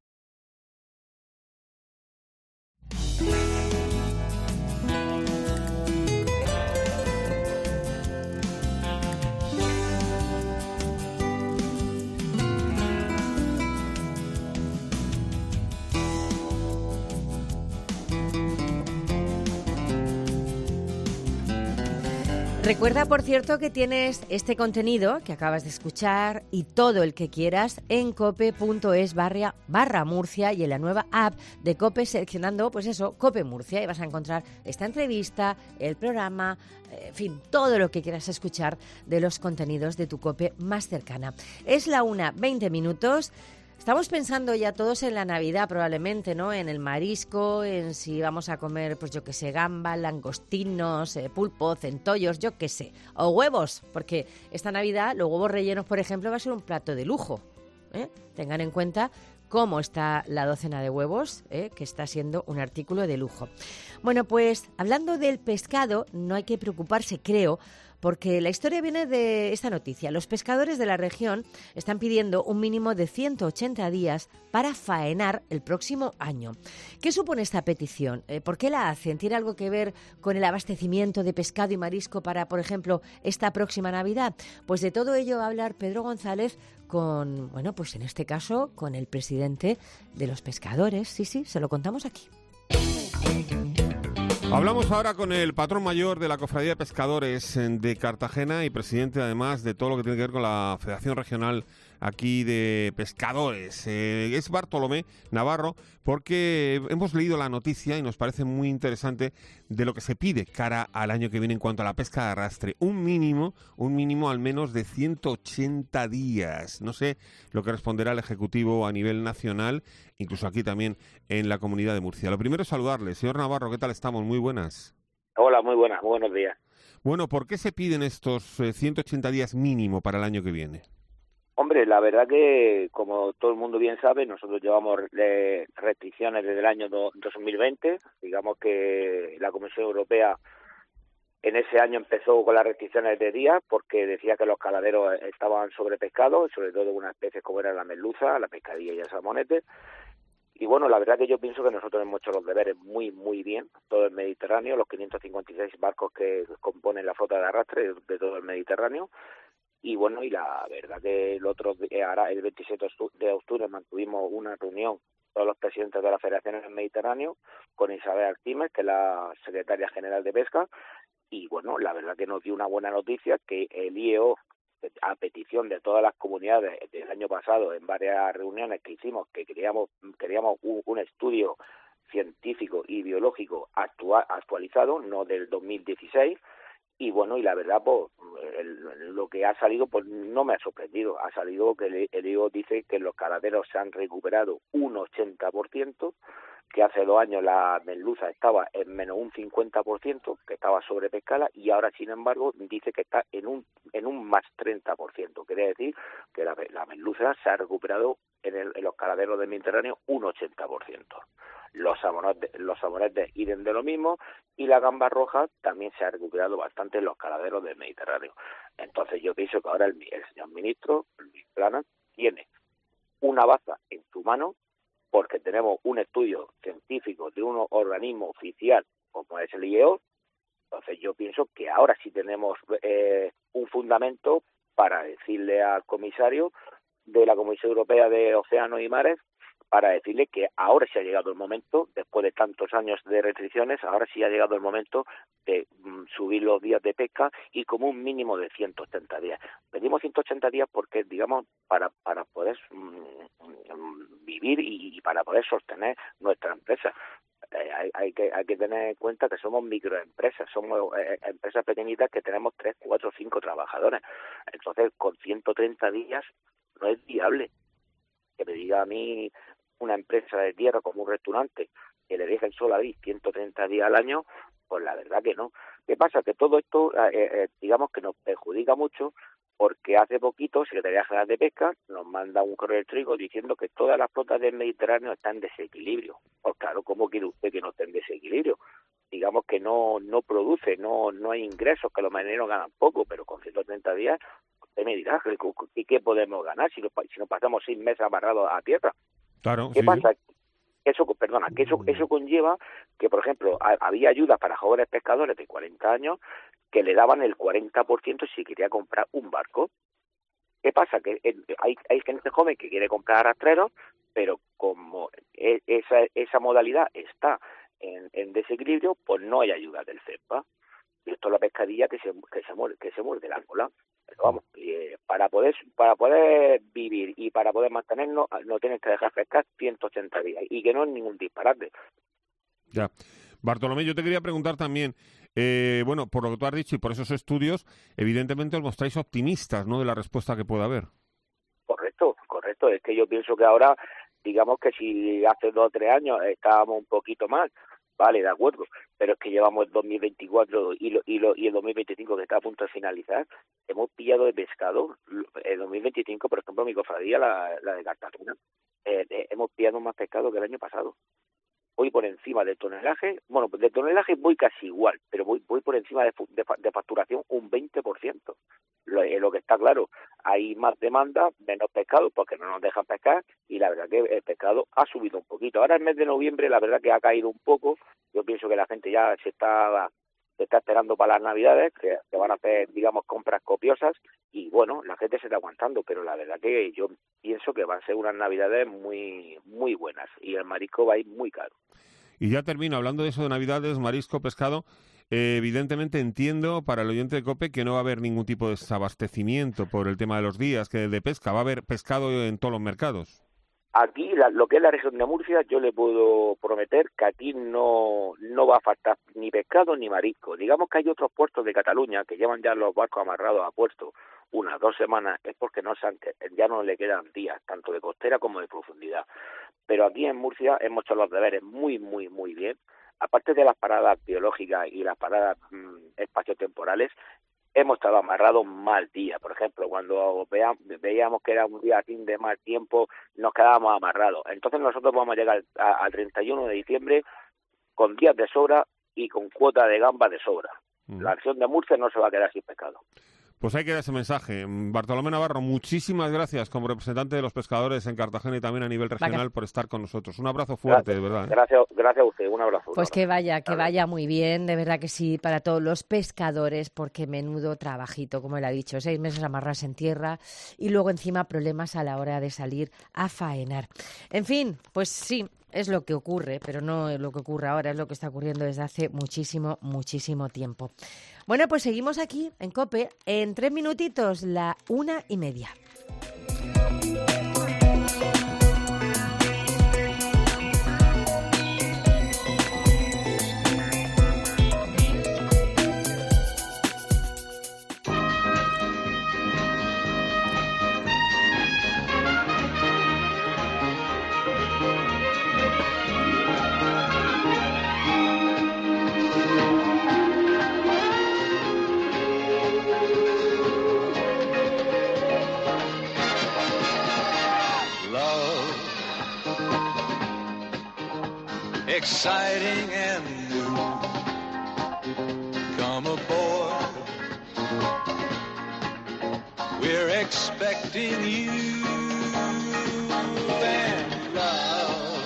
Recuerda, por cierto, que tienes este contenido que acabas de escuchar y todo el que quieras en cope.es barra, barra Murcia y en la nueva app de COPE seleccionando, pues eso, COPE Murcia, y vas a encontrar esta entrevista, el programa, en fin, todo lo que quieras escuchar de los contenidos de tu COPE más cercana. Es la una, veinte minutos. Estamos pensando ya todos en la Navidad probablemente, ¿no? En el marisco, en si vamos a comer, pues yo qué sé, gamba, langostinos, eh, pulpo, centollos, yo qué sé. O huevos, porque esta Navidad los huevos rellenos, por ejemplo, va a ser un plato de lujo, ¿eh? Tengan en cuenta cómo está la docena de huevos, ¿eh? Que está siendo un artículo de lujo. Bueno, pues hablando del pescado, no hay que preocuparse, creo, porque la historia viene de esta noticia. Los pescadores de la región están pidiendo un mínimo de ciento ochenta días para faenar el próximo año. ¿Qué supone esta petición? Eh, ¿Por qué la hacen? ¿Tiene algo que ver con el abastecimiento de pescado y marisco para, por ejemplo, esta próxima Navidad? Pues de todo ello va a hablar Pedro González con, bueno, pues en este caso, con el presidente de los pescadores. Sí, sí, se lo contamos aquí.
Hablamos ahora con el patrón mayor de la Cofradía de Pescadores de Cartagena y presidente además de todo lo que tiene que ver con la Federación Regional aquí de Pescadores. Eh, es Bartolomé Navarro, porque hemos leído la noticia y nos parece muy interesante de lo que se pide cara al año que viene en cuanto a la pesca de arrastre. Un mínimo, un mínimo al menos de ciento ochenta días. No sé lo que responderá el Ejecutivo a nivel nacional, incluso aquí también en la Comunidad de Murcia. Lo primero es saludarle. Señor Navarro, ¿qué tal estamos? Muy buenas.
Hola, muy buenas, muy buenos días.
Bueno, ¿por qué se piden estos eh, ciento ochenta días mínimo para el año que viene?
Hombre, la verdad que, como todo el mundo bien sabe, nosotros llevamos eh, restricciones desde el año do, dos mil veinte. Digamos que la Comisión Europea en ese año empezó con las restricciones de días porque decía que los caladeros estaban sobrepescados, sobre todo unas especies como era la merluza, la pescadilla y el salmonete. Y bueno, la verdad que yo pienso que nosotros hemos hecho los deberes muy, muy bien. Todo el Mediterráneo, los quinientos cincuenta y seis barcos que componen la flota de arrastre de todo el Mediterráneo. Y bueno, y la verdad que el otro ahora el veintisiete de octubre mantuvimos una reunión todos los presidentes de las federaciones del Mediterráneo con Isabel Artimes, que es la secretaria general de Pesca, y bueno, la verdad que nos dio una buena noticia que el I E O, a petición de todas las comunidades del año pasado, en varias reuniones que hicimos, que queríamos queríamos un, un estudio científico y biológico actual, actualizado, no del dos mil dieciséis. Y bueno, y la verdad, pues el, lo que ha salido, pues no me ha sorprendido. Ha salido que el, el I E O dice que los caladeros se han recuperado un ochenta por ciento, que hace dos años la merluza estaba en menos un cincuenta por ciento, que estaba sobrepescada, y ahora, sin embargo, dice que está en un en un más treinta por ciento. Quiere decir que la, la merluza se ha recuperado en, el, en los caladeros del Mediterráneo un ochenta por ciento. Los salmonetes, los salmonetes idem de lo mismo, y la gamba roja también se ha recuperado bastante en los caladeros del Mediterráneo. Entonces yo pienso que ahora el, el señor ministro, Luis Planas, tiene una baza en su mano, porque tenemos un estudio científico de un organismo oficial como es el I E O. Entonces yo pienso que ahora sí tenemos eh, un fundamento para decirle al comisario de la Comisión Europea de Océanos y Mares, para decirle que ahora sí ha llegado el momento, después de tantos años de restricciones, ahora sí ha llegado el momento de mm, subir los días de pesca y como un mínimo de ciento ochenta días. Pedimos ciento ochenta días porque, digamos, para para poder mm, vivir y, y para poder sostener nuestra empresa. Eh, hay, hay que hay que tener en cuenta que somos microempresas, somos eh, empresas pequeñitas que tenemos tres, cuatro, cinco trabajadores. Entonces, con ciento treinta días no es viable. Que me diga a mí una empresa de tierra como un restaurante que le dejen solo ahí ciento treinta días al año, pues la verdad que no. ¿Qué pasa? Que todo esto, eh, eh, digamos que nos perjudica mucho, porque hace poquito Secretaría General de Pesca nos manda un correo electrónico diciendo que todas las flotas del Mediterráneo están en desequilibrio. Pues claro, ¿cómo quiere usted que no esté en desequilibrio? Digamos que no no produce, no no hay ingresos, que los marineros ganan poco, pero con ciento treinta días, usted me dirá, ¿y qué podemos ganar si nos, si nos pasamos seis meses amarrados a tierra?
Claro,
¿Qué
sí,
pasa?
sí.
Eso, perdona, que eso eso conlleva que, por ejemplo, a, había ayudas para jóvenes pescadores de cuarenta años que le daban el cuarenta por ciento si quería comprar un barco. ¿Qué pasa? Que eh, hay hay gente joven que quiere comprar arrastreros, pero como e, esa esa modalidad está en, en desequilibrio, pues no hay ayuda del CEPA. Y esto es la pescadilla que se que se muerde, que se muerde el ángula. Pero vamos, eh, para poder para poder vivir y para poder mantenernos, no tienes que dejar pescar ciento ochenta días, y que no es ningún disparate.
Ya. Bartolomé, yo te quería preguntar también, eh, bueno, por lo que tú has dicho y por esos estudios, evidentemente os mostráis optimistas, ¿no?, de la respuesta que pueda haber.
Correcto, correcto. Es que yo pienso que ahora, digamos que si hace dos o tres años estábamos un poquito mal, vale, de acuerdo, pero es que llevamos el dos mil veinticuatro y, lo, y, lo, y el dos mil veinticinco que está a punto de finalizar, hemos pillado de pescado. El dos mil veinticinco, por ejemplo, mi cofradía, la, la de Cartagena, eh, eh, hemos pillado más pescado que el año pasado. voy por encima del tonelaje, bueno, de tonelaje voy casi igual, pero voy voy por encima de, de, de facturación un veinte por ciento. Lo, lo que está claro, hay más demanda, menos pescado, porque no nos dejan pescar, y la verdad que el pescado ha subido un poquito. Ahora el mes de noviembre la verdad que ha caído un poco, yo pienso que la gente ya se está se está esperando para las navidades, que, que van a hacer, digamos, compras copiosas, y bueno, la gente se está aguantando, pero la verdad que yo pienso que van a ser unas navidades muy muy buenas, y el marisco va a ir muy caro.
Y ya termino, hablando de eso de navidades, marisco, pescado, eh, evidentemente entiendo para el oyente de COPE que no va a haber ningún tipo de desabastecimiento por el tema de los días que de pesca, va a haber pescado en todos los mercados.
Aquí, la, lo que es la región de Murcia, yo le puedo prometer que aquí no no va a faltar ni pescado ni marisco. Digamos que hay otros puertos de Cataluña que llevan ya los barcos amarrados a puerto unas dos semanas, es porque no se han, ya no le quedan días, tanto de costera como de profundidad. Pero aquí en Murcia hemos hecho los deberes muy, muy, muy bien. Aparte de las paradas biológicas y las paradas mmm, espaciotemporales, hemos estado amarrados mal día. Por ejemplo, cuando vea, veíamos que era un día así de mal tiempo, nos quedábamos amarrados. Entonces nosotros vamos a llegar al treinta y uno de diciembre con días de sobra y con cuota de gamba de sobra. Mm. La región de Murcia no se va a quedar sin pescado.
Pues hay que dar ese mensaje. Bartolomé Navarro, muchísimas gracias como representante de los pescadores en Cartagena y también a nivel regional Vaya. por estar con nosotros. Un abrazo fuerte,
gracias,
de verdad. ¿eh?
Gracias, gracias a usted, un abrazo.
Pues que vaya, que vaya muy bien, de verdad que sí, para todos los pescadores, porque menudo trabajito, como él ha dicho, seis meses amarrarse en tierra y luego encima problemas a la hora de salir a faenar. En fin, pues sí. Es lo que ocurre, pero no es lo que ocurre ahora, es lo que está ocurriendo desde hace muchísimo, muchísimo tiempo. Bueno, pues seguimos aquí en COPE, en tres minutitos, la una y media.
Exciting and new. Come aboard. We're expecting you and love.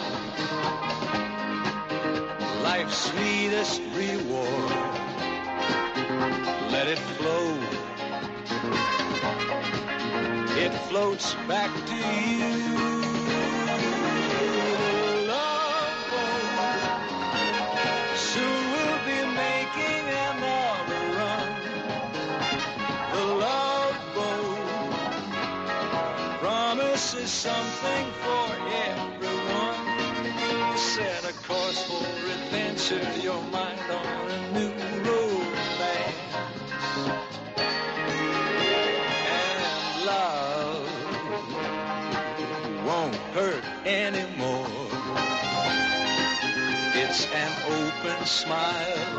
Life's sweetest reward. Let it flow. It floats back to you. Is something for everyone. Set a course for adventure, your mind on a new romance. And love won't hurt anymore. It's an open smile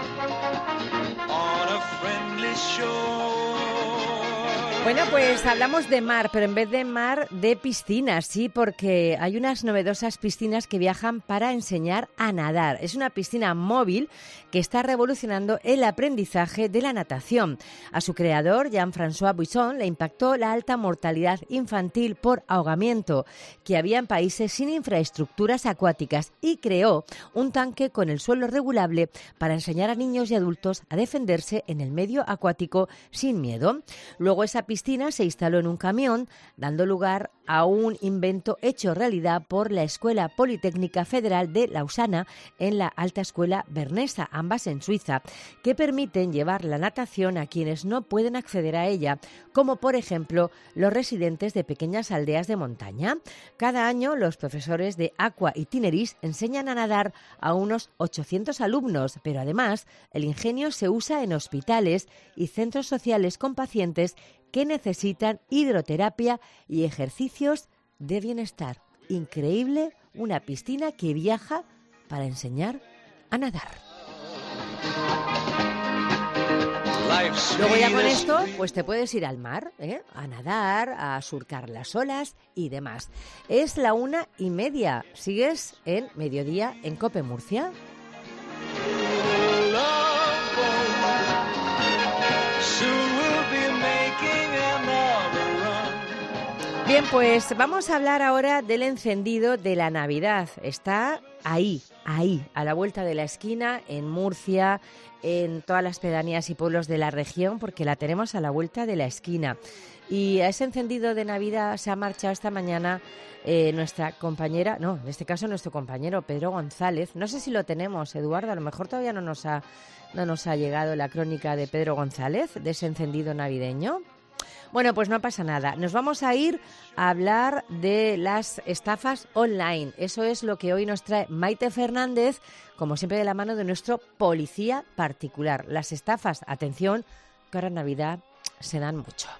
on a friendly shore.
Bueno, pues hablamos de mar, pero en vez de mar, de piscinas, sí, porque hay unas novedosas piscinas que viajan para enseñar a nadar. Es una piscina móvil que está revolucionando el aprendizaje de la natación. A su creador, Jean-François Buisson, le impactó la alta mortalidad infantil por ahogamiento que había en países sin infraestructuras acuáticas y creó un tanque con el suelo regulable para enseñar a niños y adultos a defenderse en el medio acuático sin miedo. Luego esa piscina se instaló en un camión, dando lugar a un invento hecho realidad por la Escuela Politécnica Federal de Lausana en la Alta Escuela Bernesa, ambas en Suiza, que permiten llevar la natación a quienes no pueden acceder a ella, como por ejemplo los residentes de pequeñas aldeas de montaña. Cada año los profesores de Aqua Itineris enseñan a nadar a unos ochocientos alumnos, pero además el ingenio se usa en hospitales y centros sociales con pacientes que necesitan hidroterapia y ejercicios de bienestar. Increíble, una piscina que viaja para enseñar a nadar. Luego ya con esto, pues te puedes ir al mar, ¿eh? A nadar, a surcar las olas y demás. Es la una y media. Sigues en Mediodía en COPE Murcia. Bien, pues vamos a hablar ahora del encendido de la Navidad. Está ahí, ahí, a la vuelta de la esquina, en Murcia, en todas las pedanías y pueblos de la región, porque la tenemos a la vuelta de la esquina. Y a ese encendido de Navidad se ha marchado esta mañana eh, nuestra compañera, no, en este caso nuestro compañero Pedro González. No sé si lo tenemos, Eduardo, a lo mejor todavía no nos ha, no nos ha llegado la crónica de Pedro González, de ese encendido navideño. Bueno, pues no pasa nada. Nos vamos a ir a hablar de las estafas online. Eso es lo que hoy nos trae Maite Fernández, como siempre de la mano de nuestro policía particular. Las estafas, atención, que ahora en Navidad se dan mucho.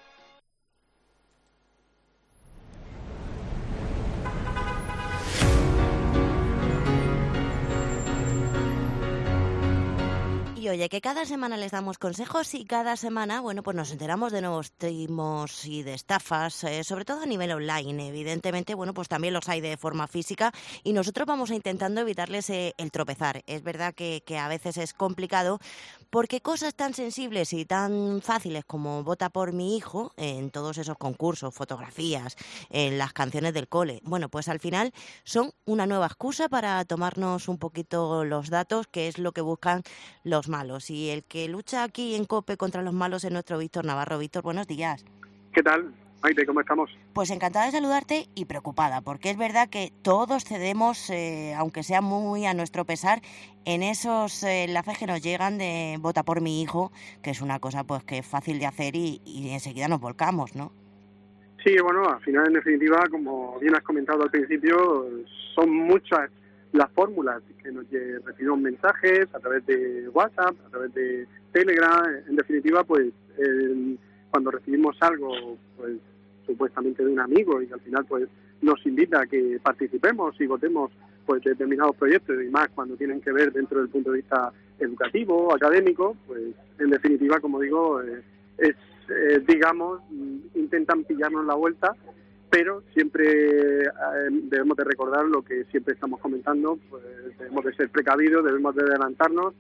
Y oye, que cada semana les damos consejos y cada semana, bueno, pues nos enteramos de nuevos timos y de estafas, eh, sobre todo a nivel online. Evidentemente, bueno, pues también los hay de forma física y nosotros vamos a intentando evitarles eh, el tropezar. Es verdad que, que a veces es complicado porque cosas tan sensibles y tan fáciles como vota por mi hijo en todos esos concursos, fotografías, en las canciones del cole, bueno, pues al final son una nueva excusa para tomarnos un poquito los datos, que es lo que buscan los malos. Y el que lucha aquí en COPE contra los malos es nuestro Víctor Navarro. Víctor, buenos días.
¿Qué tal, Maite? ¿Cómo estamos?
Pues encantada de saludarte y preocupada, porque es verdad que todos cedemos, eh, aunque sea muy a nuestro pesar, en esos eh, enlaces que nos llegan de vota por mi hijo, que es una cosa pues que es fácil de hacer y, y enseguida nos volcamos, ¿no?
Sí, bueno, al final, en definitiva, como bien has comentado al principio, son muchas las fórmulas que nos recibimos mensajes a través de WhatsApp, a través de Telegram. En definitiva, pues eh, cuando recibimos algo, pues supuestamente de un amigo y que al final pues nos invita a que participemos y votemos pues determinados proyectos y más cuando tienen que ver dentro del punto de vista educativo, académico, pues en definitiva, como digo, eh, es eh, digamos, intentan pillarnos la vuelta, pero siempre eh, debemos de recordar lo que siempre estamos comentando, pues debemos de ser precavidos, debemos de adelantarnos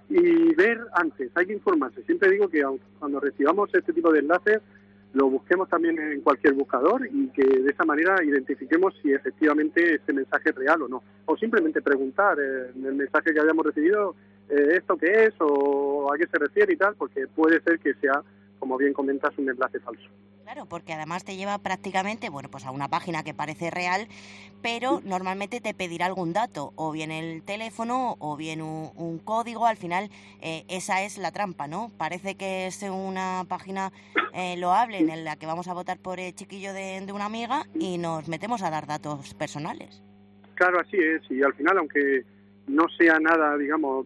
y ver antes, hay que informarse. Siempre digo que cuando recibamos este tipo de enlaces, lo busquemos también en cualquier buscador y que de esa manera identifiquemos si efectivamente ese mensaje es real o no. O simplemente preguntar eh, en el mensaje que hayamos recibido, eh, ¿esto qué es? O ¿a qué se refiere y tal? Porque puede ser que sea, como bien comentas, un enlace falso.
Claro, porque además te lleva prácticamente, bueno, pues a una página que parece real, pero normalmente te pedirá algún dato, o bien el teléfono, o bien un, un código. Al final, eh, esa es la trampa, ¿no? Parece que es una página eh, loable en la que vamos a votar por el chiquillo de, de una amiga y nos metemos a dar datos personales.
Claro, así es, y al final, aunque no sea nada, digamos,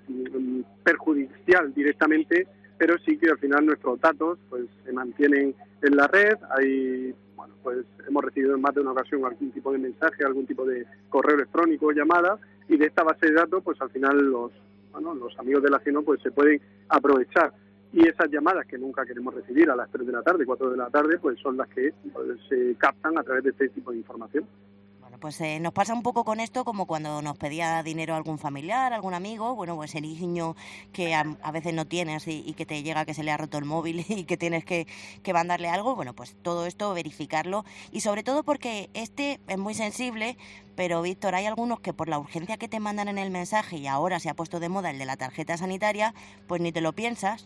perjudicial directamente, pero sí que al final nuestros datos pues se mantienen en la red. Hay, bueno, pues hemos recibido en más de una ocasión algún tipo de mensaje, algún tipo de correo electrónico, llamada, y de esta base de datos pues al final los, bueno, los amigos del ajeno pues se pueden aprovechar. Y esas llamadas que nunca queremos recibir a las tres de la tarde, cuatro de la tarde, pues son las que pues, se captan a través de este tipo de información.
Pues eh, nos pasa un poco con esto como cuando nos pedía dinero algún familiar, algún amigo, bueno, pues el niño que a, a veces no tienes y, y que te llega que se le ha roto el móvil y que tienes que, que mandarle algo. Bueno, pues todo esto verificarlo y sobre todo porque este es muy sensible, pero Víctor, hay algunos que por la urgencia que te mandan en el mensaje y ahora se ha puesto de moda el de la tarjeta sanitaria, pues ni te lo piensas.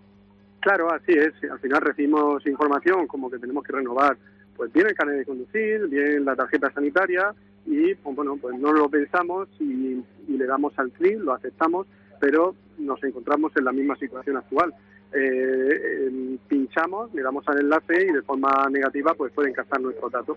Claro, así es. Al final recibimos información como que tenemos que renovar pues bien el carnet de conducir, bien la tarjeta sanitaria y pues bueno, pues no lo pensamos y, y le damos al clic, lo aceptamos, pero nos encontramos en la misma situación actual. Eh, eh, pinchamos, le damos al enlace y de forma negativa pues pueden captar nuestros datos.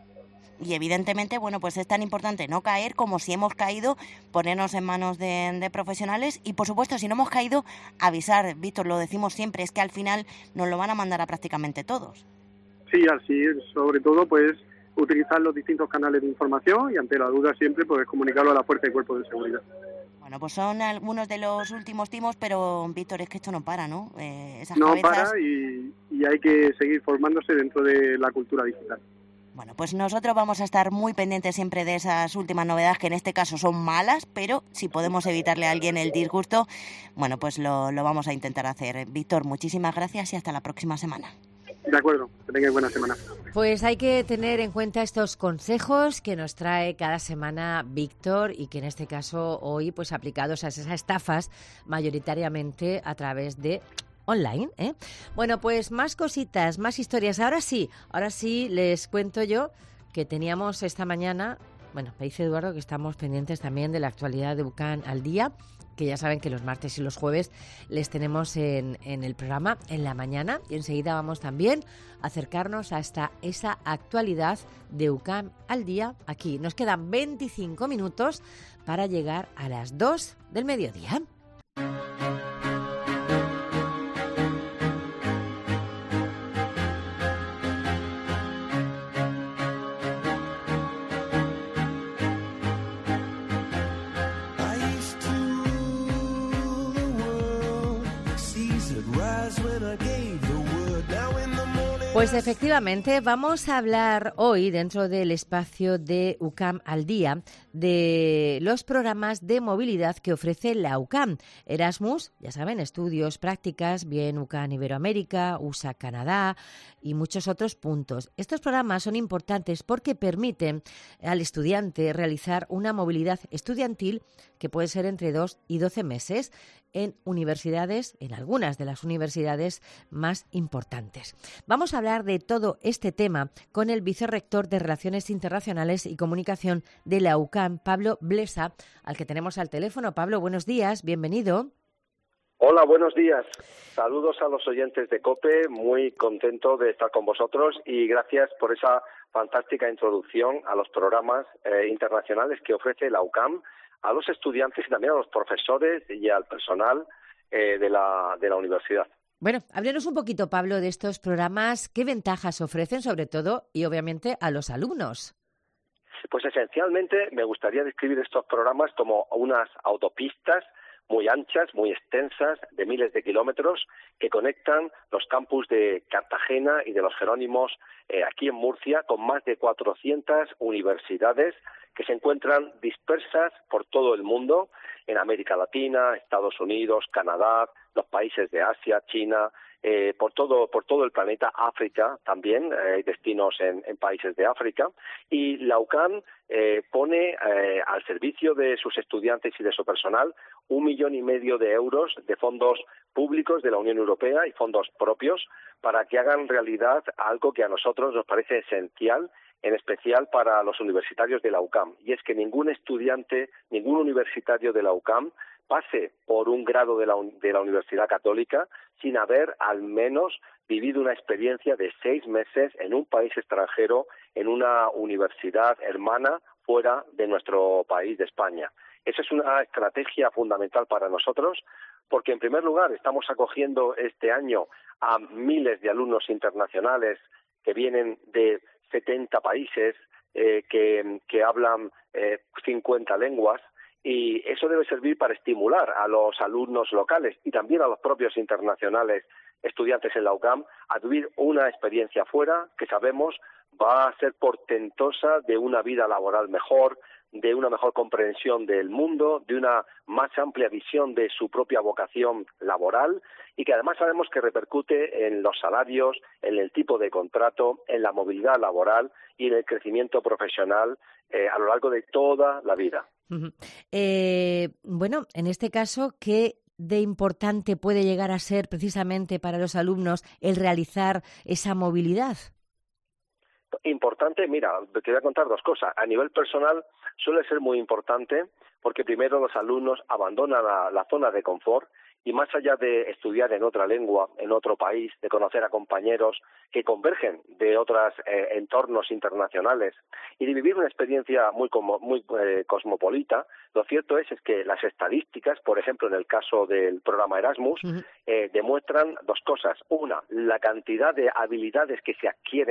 Y evidentemente, bueno, pues es tan importante no caer como si hemos caído, ponernos en manos de, de profesionales y, por supuesto, si no hemos caído, avisar. Víctor, lo decimos siempre, es que al final nos lo van a mandar a prácticamente todos.
Sí, así es. Sobre todo, pues, utilizar los distintos canales de información y ante la duda siempre, pues, comunicarlo a la fuerza y cuerpo de seguridad.
Bueno, pues son algunos de los últimos timos, pero Víctor, es que esto no para, ¿no? Eh, esas
No
cabezas...
para y, y hay que seguir formándose dentro de la cultura digital.
Bueno, pues nosotros vamos a estar muy pendientes siempre de esas últimas novedades, que en este caso son malas, pero si podemos evitarle a alguien el disgusto, bueno, pues lo, lo vamos a intentar hacer. Víctor, muchísimas gracias y hasta la próxima semana.
De acuerdo, que tengáis buena semana.
Pues hay que tener en cuenta estos consejos que nos trae cada semana Víctor y que en este caso hoy pues aplicados a esas estafas mayoritariamente a través de online, ¿eh? Bueno, pues más cositas, más historias. Ahora sí, ahora sí les cuento yo que teníamos esta mañana, bueno, me dice Eduardo que estamos pendientes también de la actualidad de UCAN al día, que ya saben que los martes y los jueves les tenemos en, en el programa en la mañana y enseguida vamos también a acercarnos hasta esa actualidad de UCAN al día aquí. Nos quedan veinticinco minutos para llegar a las dos del mediodía. Pues efectivamente, vamos a hablar hoy, dentro del espacio de UCAM al día, de los programas de movilidad que ofrece la UCAM. Erasmus, ya saben, estudios, prácticas, bien UCAM Iberoamérica, U S A Canadá y muchos otros puntos. Estos programas son importantes porque permiten al estudiante realizar una movilidad estudiantil que puede ser entre dos y doce meses en universidades, en algunas de las universidades más importantes. Vamos a hablar de todo este tema con el vicerrector de Relaciones Internacionales y Comunicación de la UCAM, Pablo Blesa, al que tenemos al teléfono. Pablo, buenos días, bienvenido.
Hola, buenos días. Saludos a los oyentes de COPE, muy contento de estar con vosotros y gracias por esa fantástica introducción a los programas eh, internacionales que ofrece la UCAM, a los estudiantes y también a los profesores y al personal eh, de la, de la universidad.
Bueno, háblenos un poquito, Pablo, de estos programas, qué ventajas ofrecen sobre todo y obviamente a los alumnos.
Pues esencialmente me gustaría describir estos programas como unas autopistas muy anchas, muy extensas, de miles de kilómetros, que conectan los campus de Cartagena y de los Jerónimos eh, aquí en Murcia con más de cuatrocientas universidades que se encuentran dispersas por todo el mundo, en América Latina, Estados Unidos, Canadá, los países de Asia, China, eh, por todo por todo el planeta, África también, eh, hay destinos en, en países de África, y la UCAM eh, pone eh, al servicio de sus estudiantes y de su personal un millón y medio de euros de fondos públicos de la Unión Europea y fondos propios para que hagan realidad algo que a nosotros nos parece esencial, en especial para los universitarios de la UCAM, y es que ningún estudiante, ningún universitario de la UCAM pase por un grado de la, de la Universidad Católica sin haber al menos vivido una experiencia de seis meses en un país extranjero, en una universidad hermana fuera de nuestro país, de España. Esa es una estrategia fundamental para nosotros, porque en primer lugar estamos acogiendo este año a miles de alumnos internacionales que vienen de setenta países, eh, que, que hablan eh, cincuenta lenguas, y eso debe servir para estimular a los alumnos locales y también a los propios internacionales estudiantes en la UCAM a vivir una experiencia fuera que sabemos va a ser portentosa de una vida laboral mejor, de una mejor comprensión del mundo, de una más amplia visión de su propia vocación laboral y que además sabemos que repercute en los salarios, en el tipo de contrato, en la movilidad laboral y en el crecimiento profesional eh, a lo largo de toda la vida.
Uh-huh. Eh, bueno, en este caso, ¿qué de importante puede llegar a ser precisamente para los alumnos el realizar esa movilidad?
Importante, mira, te voy a contar dos cosas. A nivel personal suele ser muy importante porque primero los alumnos abandonan la, la zona de confort y más allá de estudiar en otra lengua, en otro país, de conocer a compañeros que convergen de otros eh, entornos internacionales y de vivir una experiencia muy, como, muy eh, cosmopolita, lo cierto es, es que las estadísticas, por ejemplo en el caso del programa Erasmus, uh-huh. eh, demuestran dos cosas. Una, la cantidad de habilidades que se adquieren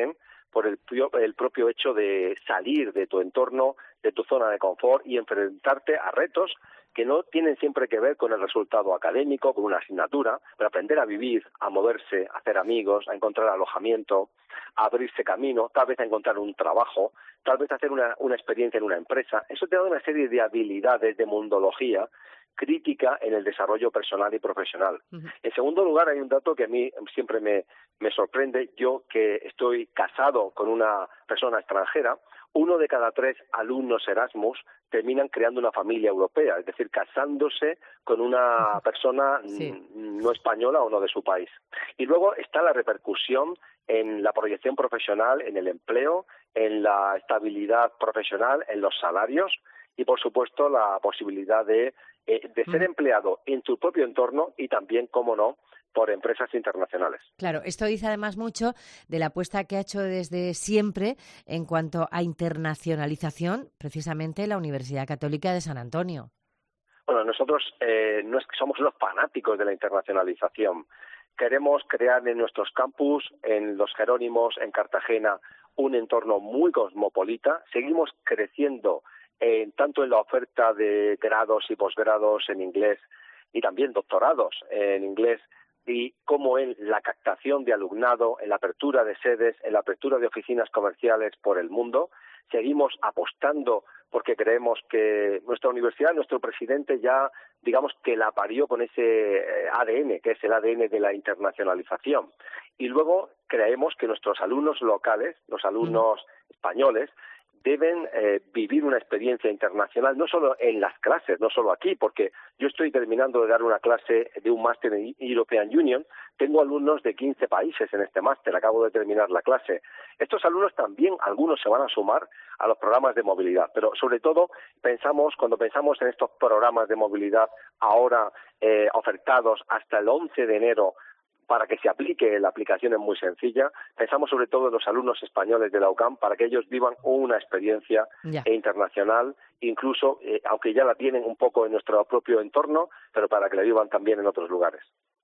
por el, el propio hecho de salir de tu entorno, de tu zona de confort y enfrentarte a retos que no tienen siempre que ver con el resultado académico, con una asignatura, pero aprender a vivir, a moverse, a hacer amigos, a encontrar alojamiento, a abrirse camino, tal vez a encontrar un trabajo, tal vez a hacer una, una experiencia en una empresa. Eso te da una serie de habilidades de mundología crítica en el desarrollo personal y profesional. Uh-huh. En segundo lugar, hay un dato que a mí siempre me, me sorprende. Yo, que estoy casado con una persona extranjera, uno de cada tres alumnos Erasmus terminan creando una familia europea, es decir, casándose con una persona sí. no española o no de su país. Y luego está la repercusión en la proyección profesional, en el empleo, en la estabilidad profesional, en los salarios y, por supuesto, la posibilidad de, eh, de ser empleado en tu propio entorno y también, cómo no, por empresas internacionales.
Claro, esto dice además mucho de la apuesta que ha hecho desde siempre en cuanto a internacionalización, precisamente la Universidad Católica de San Antonio.
Bueno, nosotros eh, no es que somos los fanáticos de la internacionalización. Queremos crear en nuestros campus, en los Jerónimos, en Cartagena, un entorno muy cosmopolita. Seguimos creciendo eh, tanto en la oferta de grados y posgrados en inglés y también doctorados en inglés, y como en la captación de alumnado, en la apertura de sedes, en la apertura de oficinas comerciales por el mundo. Seguimos apostando porque creemos que nuestra universidad, nuestro presidente ya, digamos que la parió con ese A D N, que es el A D N de la internacionalización. Y luego creemos que nuestros alumnos locales, los alumnos mm. españoles, deben eh, vivir una experiencia internacional, no solo en las clases, no solo aquí, porque yo estoy terminando de dar una clase de un máster en European Union, tengo alumnos de quince países en este máster, acabo de terminar la clase. Estos alumnos también, algunos se van a sumar a los programas de movilidad, pero sobre todo pensamos, cuando pensamos en estos programas de movilidad ahora eh, ofertados hasta el once de enero, para que se aplique, la aplicación es muy sencilla. Pensamos sobre todo en los alumnos españoles de la UCAM para que ellos vivan una experiencia ya. internacional, incluso, eh, aunque ya la tienen un poco en nuestro propio entorno, pero para que la vivan también en otros lugares.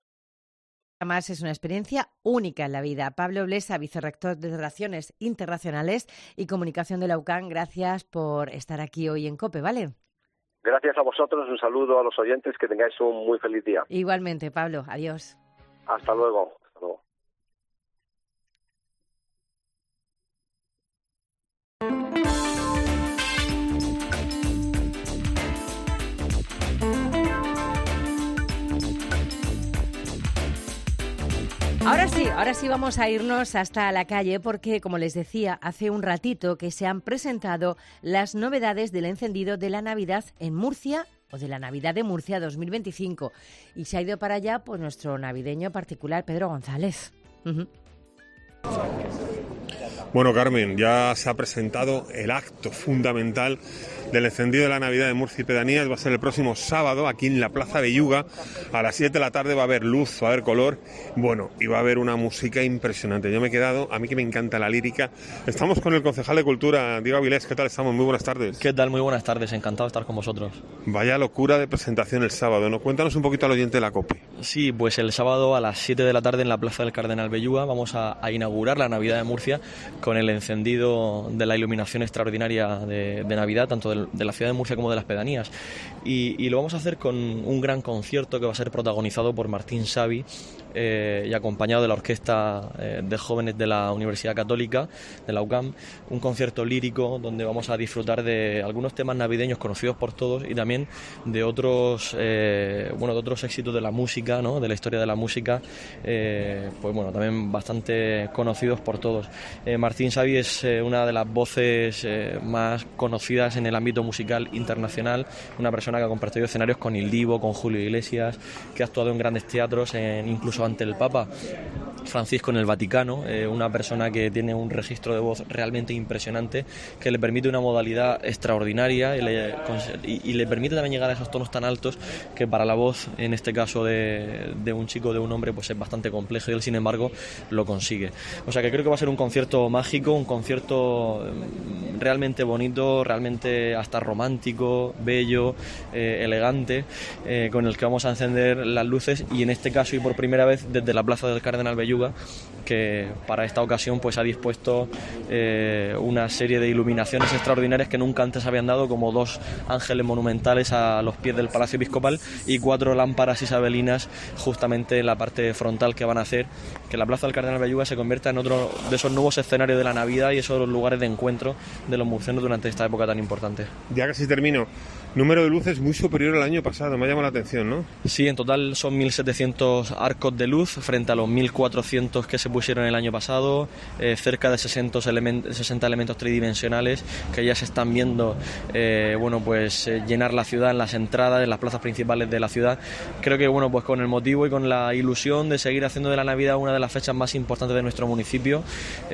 Además, es una experiencia única en la vida. Pablo Blesa, vicerrector de Relaciones Internacionales y Comunicación de la UCAM, gracias por estar aquí hoy en COPE, ¿vale?
Gracias a vosotros, un saludo a los oyentes, que tengáis un muy feliz día.
Igualmente, Pablo, adiós.
Hasta luego. Hasta luego.
Ahora sí, ahora sí vamos a irnos hasta la calle porque, como les decía hace un ratito, que se han presentado las novedades del encendido de la Navidad en Murcia o de la Navidad de Murcia dos mil veinticinco. Y se ha ido para allá pues nuestro navideño particular, Pedro González. Uh-huh.
Bueno, Carmen, ya se ha presentado el acto fundamental del encendido de la Navidad de Murcia y pedanías. Va a ser el próximo sábado aquí en la Plaza Belluga. A las siete de la tarde va a haber luz, va a haber color. Bueno, y va a haber una música impresionante. Yo me he quedado, a mí que me encanta la lírica. Estamos con el concejal de Cultura, Diego Avilés. ¿Qué tal estamos? Muy buenas tardes.
¿Qué tal? Muy buenas tardes. Encantado de estar con vosotros.
Vaya locura de presentación el sábado, ¿no? Cuéntanos un poquito al oyente de la COPE.
Sí, pues el sábado a las siete de la tarde en la Plaza del Cardenal Belluga vamos a, a inaugurar la Navidad de Murcia con el encendido de la iluminación extraordinaria de, de Navidad, tanto de, de la ciudad de Murcia como de las pedanías. Y, y lo vamos a hacer con un gran concierto que va a ser protagonizado por Martín Xavi eh, y acompañado de la Orquesta eh, de Jóvenes de la Universidad Católica, de la UCAM. Un concierto lírico donde vamos a disfrutar de algunos temas navideños conocidos por todos y también de otros, eh, bueno, de otros éxitos de la música, ¿no? De la historia de la música, eh, pues bueno, también bastante conocidos por todos. Eh, Martín Xavi es eh, una de las voces eh, más conocidas en el ámbito musical internacional, una persona que ha compartido escenarios con Il Divo, con Julio Iglesias, que ha actuado en grandes teatros, en, incluso ante el Papa Francisco en el Vaticano, eh, una persona que tiene un registro de voz realmente impresionante, que le permite una modalidad extraordinaria y le, y, y le permite también llegar a esos tonos tan altos que para la voz, en este caso de, de un chico, de un hombre, pues es bastante complejo y él, sin embargo, lo consigue. O sea que creo que va a ser un concierto mágico, un concierto realmente bonito, realmente hasta romántico, bello, eh, elegante, eh, con el que vamos a encender las luces y en este caso y por primera vez desde la Plaza del Cardenal Belluga Belluga, que para esta ocasión pues ha dispuesto eh, una serie de iluminaciones extraordinarias que nunca antes habían dado, como dos ángeles monumentales a los pies del Palacio Episcopal y cuatro lámparas isabelinas justamente en la parte frontal, que van a hacer que la Plaza del Cardenal Belluga se convierta en otro de esos nuevos escenarios de la Navidad y esos lugares de encuentro de los murcianos durante esta época tan importante.
Ya casi termino. Número de luces muy superior al año pasado, me ha llamado la atención, ¿no?
Sí, en total son mil setecientos arcos de luz frente a los mil cuatrocientos que se pusieron el año pasado, eh, cerca de sesenta, element- sesenta elementos tridimensionales que ya se están viendo eh, bueno, pues, eh, llenar la ciudad en las entradas, en las plazas principales de la ciudad. Creo que bueno, pues con el motivo y con la ilusión de seguir haciendo de la Navidad una de las fechas más importantes de nuestro municipio,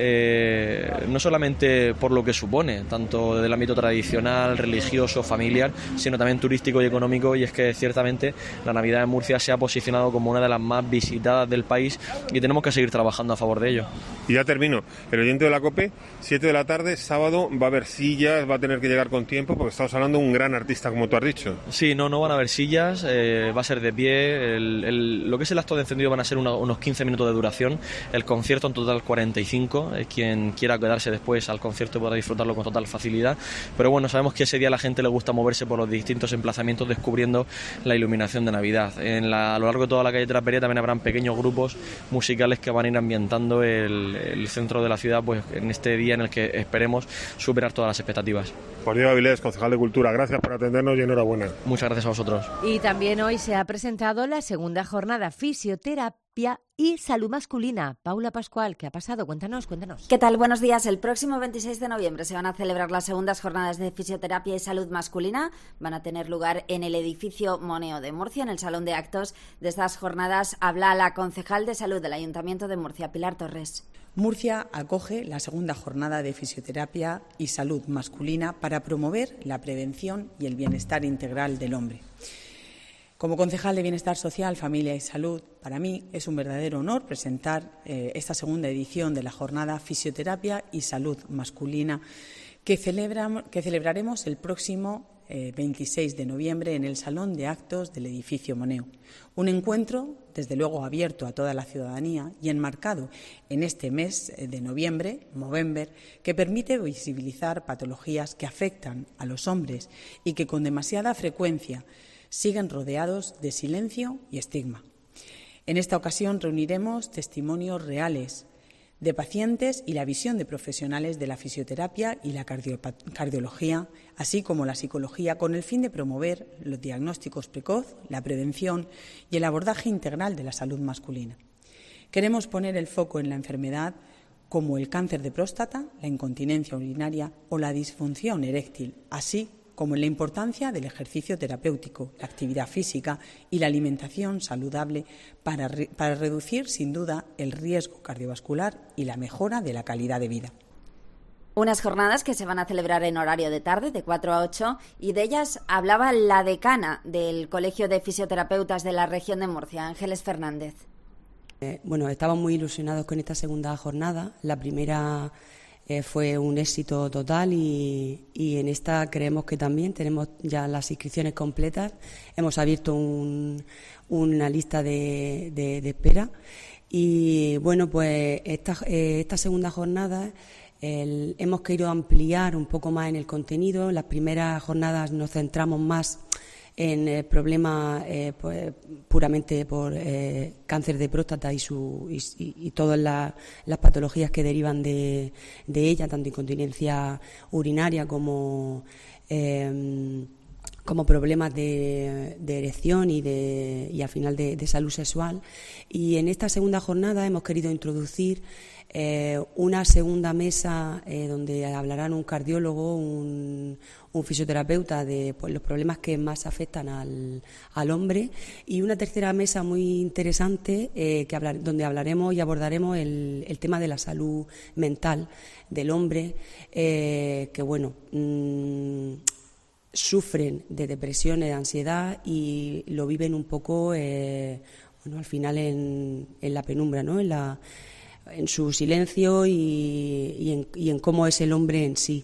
eh, no solamente por lo que supone, tanto desde el ámbito tradicional, religioso, familiar, sino también turístico y económico, y es que ciertamente la Navidad en Murcia se ha posicionado como una de las más visitadas del país y tenemos que seguir trabajando a favor de ello.
Y ya termino. El oyente de la COPE, siete de la tarde, sábado, va a haber sillas, va a tener que llegar con tiempo, porque estamos hablando de un gran artista, como tú has dicho.
Sí, no, no van a haber sillas, eh, va a ser de pie. El, el, lo que es el acto de encendido van a ser una, unos quince minutos de duración, el concierto en total cuarenta y cinco, eh, quien quiera quedarse después al concierto podrá disfrutarlo con total facilidad, pero bueno, sabemos que ese día a la gente le gusta moverse por los distintos emplazamientos descubriendo la iluminación de Navidad. En la, a lo largo de toda la calle Trapería también habrán pequeños grupos musicales que van a ir ambientando el, el centro de la ciudad, pues en este día en el que esperemos superar todas las expectativas.
Por Diego Avilés, concejal de Cultura, gracias por atendernos y enhorabuena.
Muchas gracias a vosotros.
Y también hoy se ha presentado la segunda jornada Fisioterapia y Salud Masculina. Paula Pascual, ¿qué ha pasado? Cuéntanos, cuéntanos.
¿Qué tal? Buenos días. El próximo veintiséis de noviembre se van a celebrar las segundas jornadas de Fisioterapia y Salud Masculina. Van a tener lugar en el edificio Moneo de Murcia, en el Salón de Actos. De estas jornadas habla la concejal de Salud del Ayuntamiento de Murcia, Pilar Torres.
Murcia acoge la segunda jornada de Fisioterapia y Salud Masculina para promover la prevención y el bienestar integral del hombre. Como concejal de Bienestar Social, Familia y Salud, para mí es un verdadero honor presentar eh, esta segunda edición de la jornada Fisioterapia y Salud Masculina que, celebra, que celebraremos el próximo eh, veintiséis de noviembre en el Salón de Actos del edificio Moneo. Un encuentro, desde luego, abierto a toda la ciudadanía y enmarcado en este mes de noviembre, Movember, que permite visibilizar patologías que afectan a los hombres y que con demasiada frecuencia siguen rodeados de silencio y estigma. En esta ocasión reuniremos testimonios reales de pacientes y la visión de profesionales de la fisioterapia y la cardio- cardiología, así como la psicología, con el fin de promover los diagnósticos precoz, la prevención y el abordaje integral de la salud masculina. Queremos poner el foco en la enfermedad como el cáncer de próstata, la incontinencia urinaria o la disfunción eréctil, así como en la importancia del ejercicio terapéutico, la actividad física y la alimentación saludable para, re- para reducir, sin duda, el riesgo cardiovascular y la mejora de la calidad de vida.
Unas jornadas que se van a celebrar en horario de tarde, de cuatro a ocho, y de ellas hablaba la decana del Colegio de Fisioterapeutas de la región de Murcia, Ángeles Fernández.
Eh, bueno, estamos muy ilusionados con esta segunda jornada. La primera Eh, fue un éxito total y, y en esta creemos que también tenemos ya las inscripciones completas. Hemos abierto un, una lista de, de, de espera y bueno, pues esta, eh, esta segunda jornada el, hemos querido ampliar un poco más en el contenido. En las primeras jornadas nos centramos más en el problema eh, pues, puramente por eh, cáncer de próstata y, su, y, y, y todas la, las patologías que derivan de, de ella, tanto incontinencia urinaria como, eh, como problemas de, de erección y, de, y al final de, de salud sexual. Y en esta segunda jornada hemos querido introducir Eh, una segunda mesa eh, donde hablarán un cardiólogo, un, un fisioterapeuta de pues, los problemas que más afectan al, al hombre, y una tercera mesa muy interesante eh, que hablar, donde hablaremos y abordaremos el, el tema de la salud mental del hombre, eh, que bueno mmm, sufren de depresiones, de ansiedad y lo viven un poco eh, bueno, al final en, en la penumbra, ¿no? en la en su silencio y, y, en, y en cómo es el hombre en sí.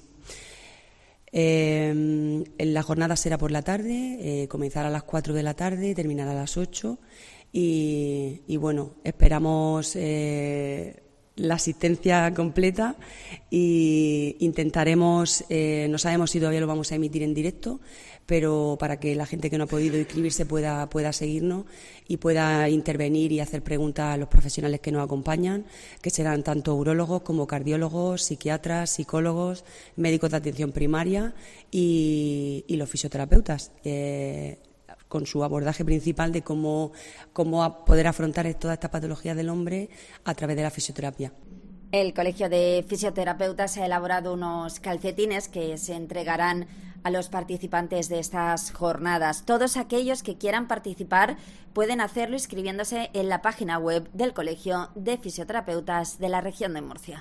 Eh, la jornada será por la tarde, eh, comenzará a las cuatro de la tarde, terminará a las ocho y, y bueno, esperamos eh, la asistencia completa y intentaremos, eh, no sabemos si todavía lo vamos a emitir en directo, pero para que la gente que no ha podido inscribirse pueda, pueda seguirnos y pueda intervenir y hacer preguntas a los profesionales que nos acompañan, que serán tanto urólogos como cardiólogos, psiquiatras, psicólogos, médicos de atención primaria y, y los fisioterapeutas, eh, con su abordaje principal de cómo, cómo poder afrontar toda esta patología del hombre a través de la fisioterapia.
El Colegio de Fisioterapeutas ha elaborado unos calcetines que se entregarán a los participantes de estas jornadas. Todos aquellos que quieran participar pueden hacerlo inscribiéndose en la página web del Colegio de Fisioterapeutas de la región de Murcia.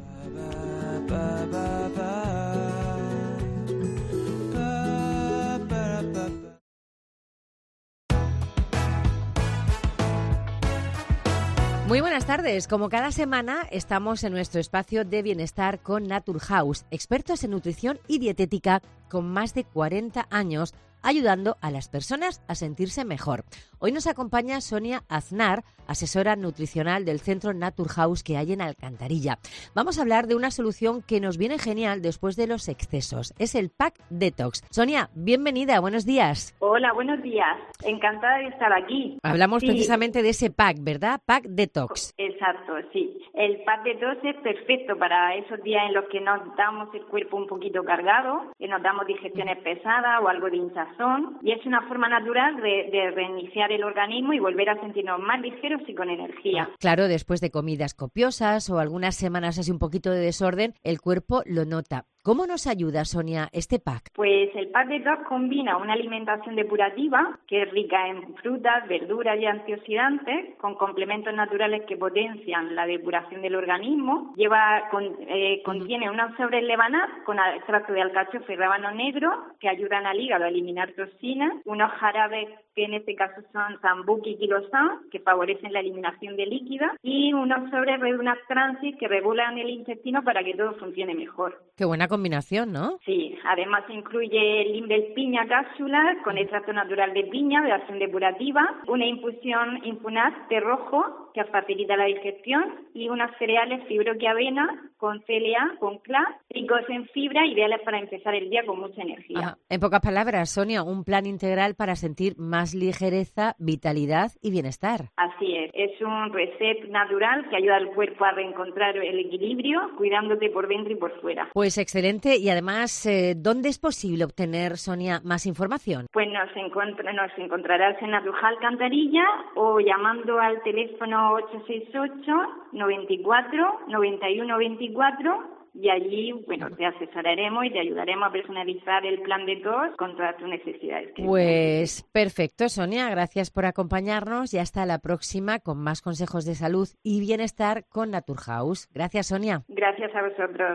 Muy buenas tardes. Como cada semana, estamos en nuestro espacio de bienestar con Naturhaus, expertos en nutrición y dietética con más de cuarenta años, ayudando a las personas a sentirse mejor. Hoy nos acompaña Sonia Aznar, asesora nutricional del centro Naturhaus que hay en Alcantarilla. Vamos a hablar de una solución que nos viene genial después de los excesos. Es el Pack Detox. Sonia, bienvenida, buenos días.
Hola, buenos días. Encantada de estar aquí.
Hablamos
sí.
precisamente de ese pack, ¿verdad? Pack Detox.
Exacto, sí. El Pack Detox es perfecto para esos días en los que nos damos el cuerpo un poquito cargado, que nos damos digestiones pesadas o algo de hinchazón, y es una forma natural de, de reiniciar el organismo y volver a sentirnos más ligeros y con energía.
Claro, después de comidas copiosas o algunas semanas así un poquito de desorden, el cuerpo lo nota. ¿Cómo nos ayuda, Sonia, este pack?
Pues el Pack Detox combina una alimentación depurativa que es rica en frutas, verduras y antioxidantes, con complementos naturales que potencian la depuración del organismo. Lleva con, eh, contiene unos sobres Lebanat con extracto de alcachofa y rábano negro que ayudan al hígado a eliminar toxinas, unos jarabes que en este caso son sambuca y quilosán, que favorecen la eliminación de líquidos, y unos sobres Redunac Transit que regulan el intestino para que todo funcione mejor.
Qué buena combinación, ¿no?
Sí, además incluye Limbel piña cápsula con extracto natural de piña de acción depurativa, una infusión Infunat té rojo que facilita la digestión y unos cereales fibroqui avena con C L A, con C L A, ricos en fibra, ideales para empezar el día con mucha energía.
Ajá. En pocas palabras, Sonia, un plan integral para sentir más ligereza, vitalidad y bienestar.
Así es, es un reset natural que ayuda al cuerpo a reencontrar el equilibrio, cuidándote por dentro y por fuera.
Pues excelente, y además, eh, ¿dónde es posible obtener, Sonia, más información?
Pues nos, encontra- nos encontrarás en Naturhaus Alcantarilla o llamando al teléfono ocho seis ocho, noventa y cuatro, noventa y uno veinticuatro, y allí, bueno, te asesoraremos y te ayudaremos a personalizar el plan de tos con todas tus necesidades.
Pues perfecto, Sonia, gracias por acompañarnos y hasta la próxima con más consejos de salud y bienestar con Naturhaus. Gracias, Sonia.
Gracias a vosotros.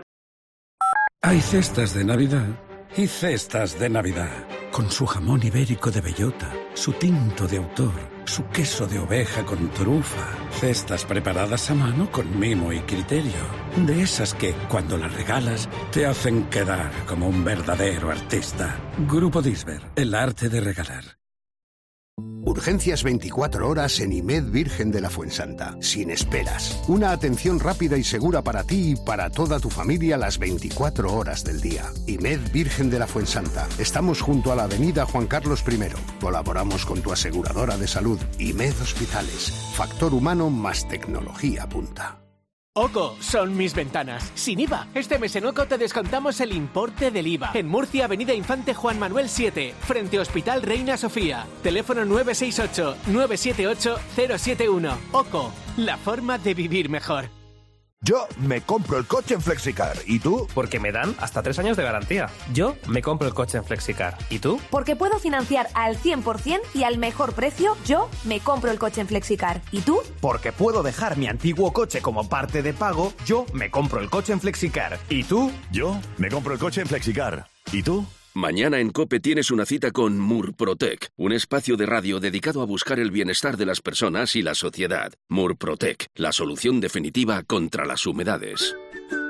Hay cestas de Navidad y cestas de Navidad, con su jamón ibérico de bellota, su tinto de autor, su queso de oveja con trufa, cestas preparadas a mano con mimo y criterio, de esas que, cuando las regalas, te hacen quedar como un verdadero artista. Grupo Disber, el arte de regalar.
Urgencias veinticuatro horas en IMED Virgen de la Fuensanta. Sin esperas. Una atención rápida y segura para ti y para toda tu familia las veinticuatro horas del día. IMED Virgen de la Fuensanta. Estamos junto a la avenida Juan Carlos primero. Colaboramos con tu aseguradora de salud. IMED Hospitales. Factor humano más tecnología punta.
OCO, son mis ventanas. Sin I V A. Este mes en OCO te descontamos el importe del I V A. En Murcia, avenida Infante Juan Manuel siete, frente Hospital Reina Sofía. Teléfono nueve seis ocho, nueve siete ocho, cero siete uno. OCO, la forma de vivir mejor.
Yo me compro el coche en Flexicar. ¿Y tú?
Porque me dan hasta tres años de garantía. Yo me compro el coche en Flexicar. ¿Y tú?
Porque puedo financiar al cien por ciento y al mejor precio. Yo me compro el coche en Flexicar. ¿Y tú?
Porque puedo dejar mi antiguo coche como parte de pago. Yo me compro el coche en Flexicar. ¿Y tú?
Yo me compro el coche en Flexicar. ¿Y tú?
Mañana en COPE tienes una cita con Murprotec, un espacio de radio dedicado a buscar el bienestar de las personas y la sociedad. Murprotec, la solución definitiva contra las humedades.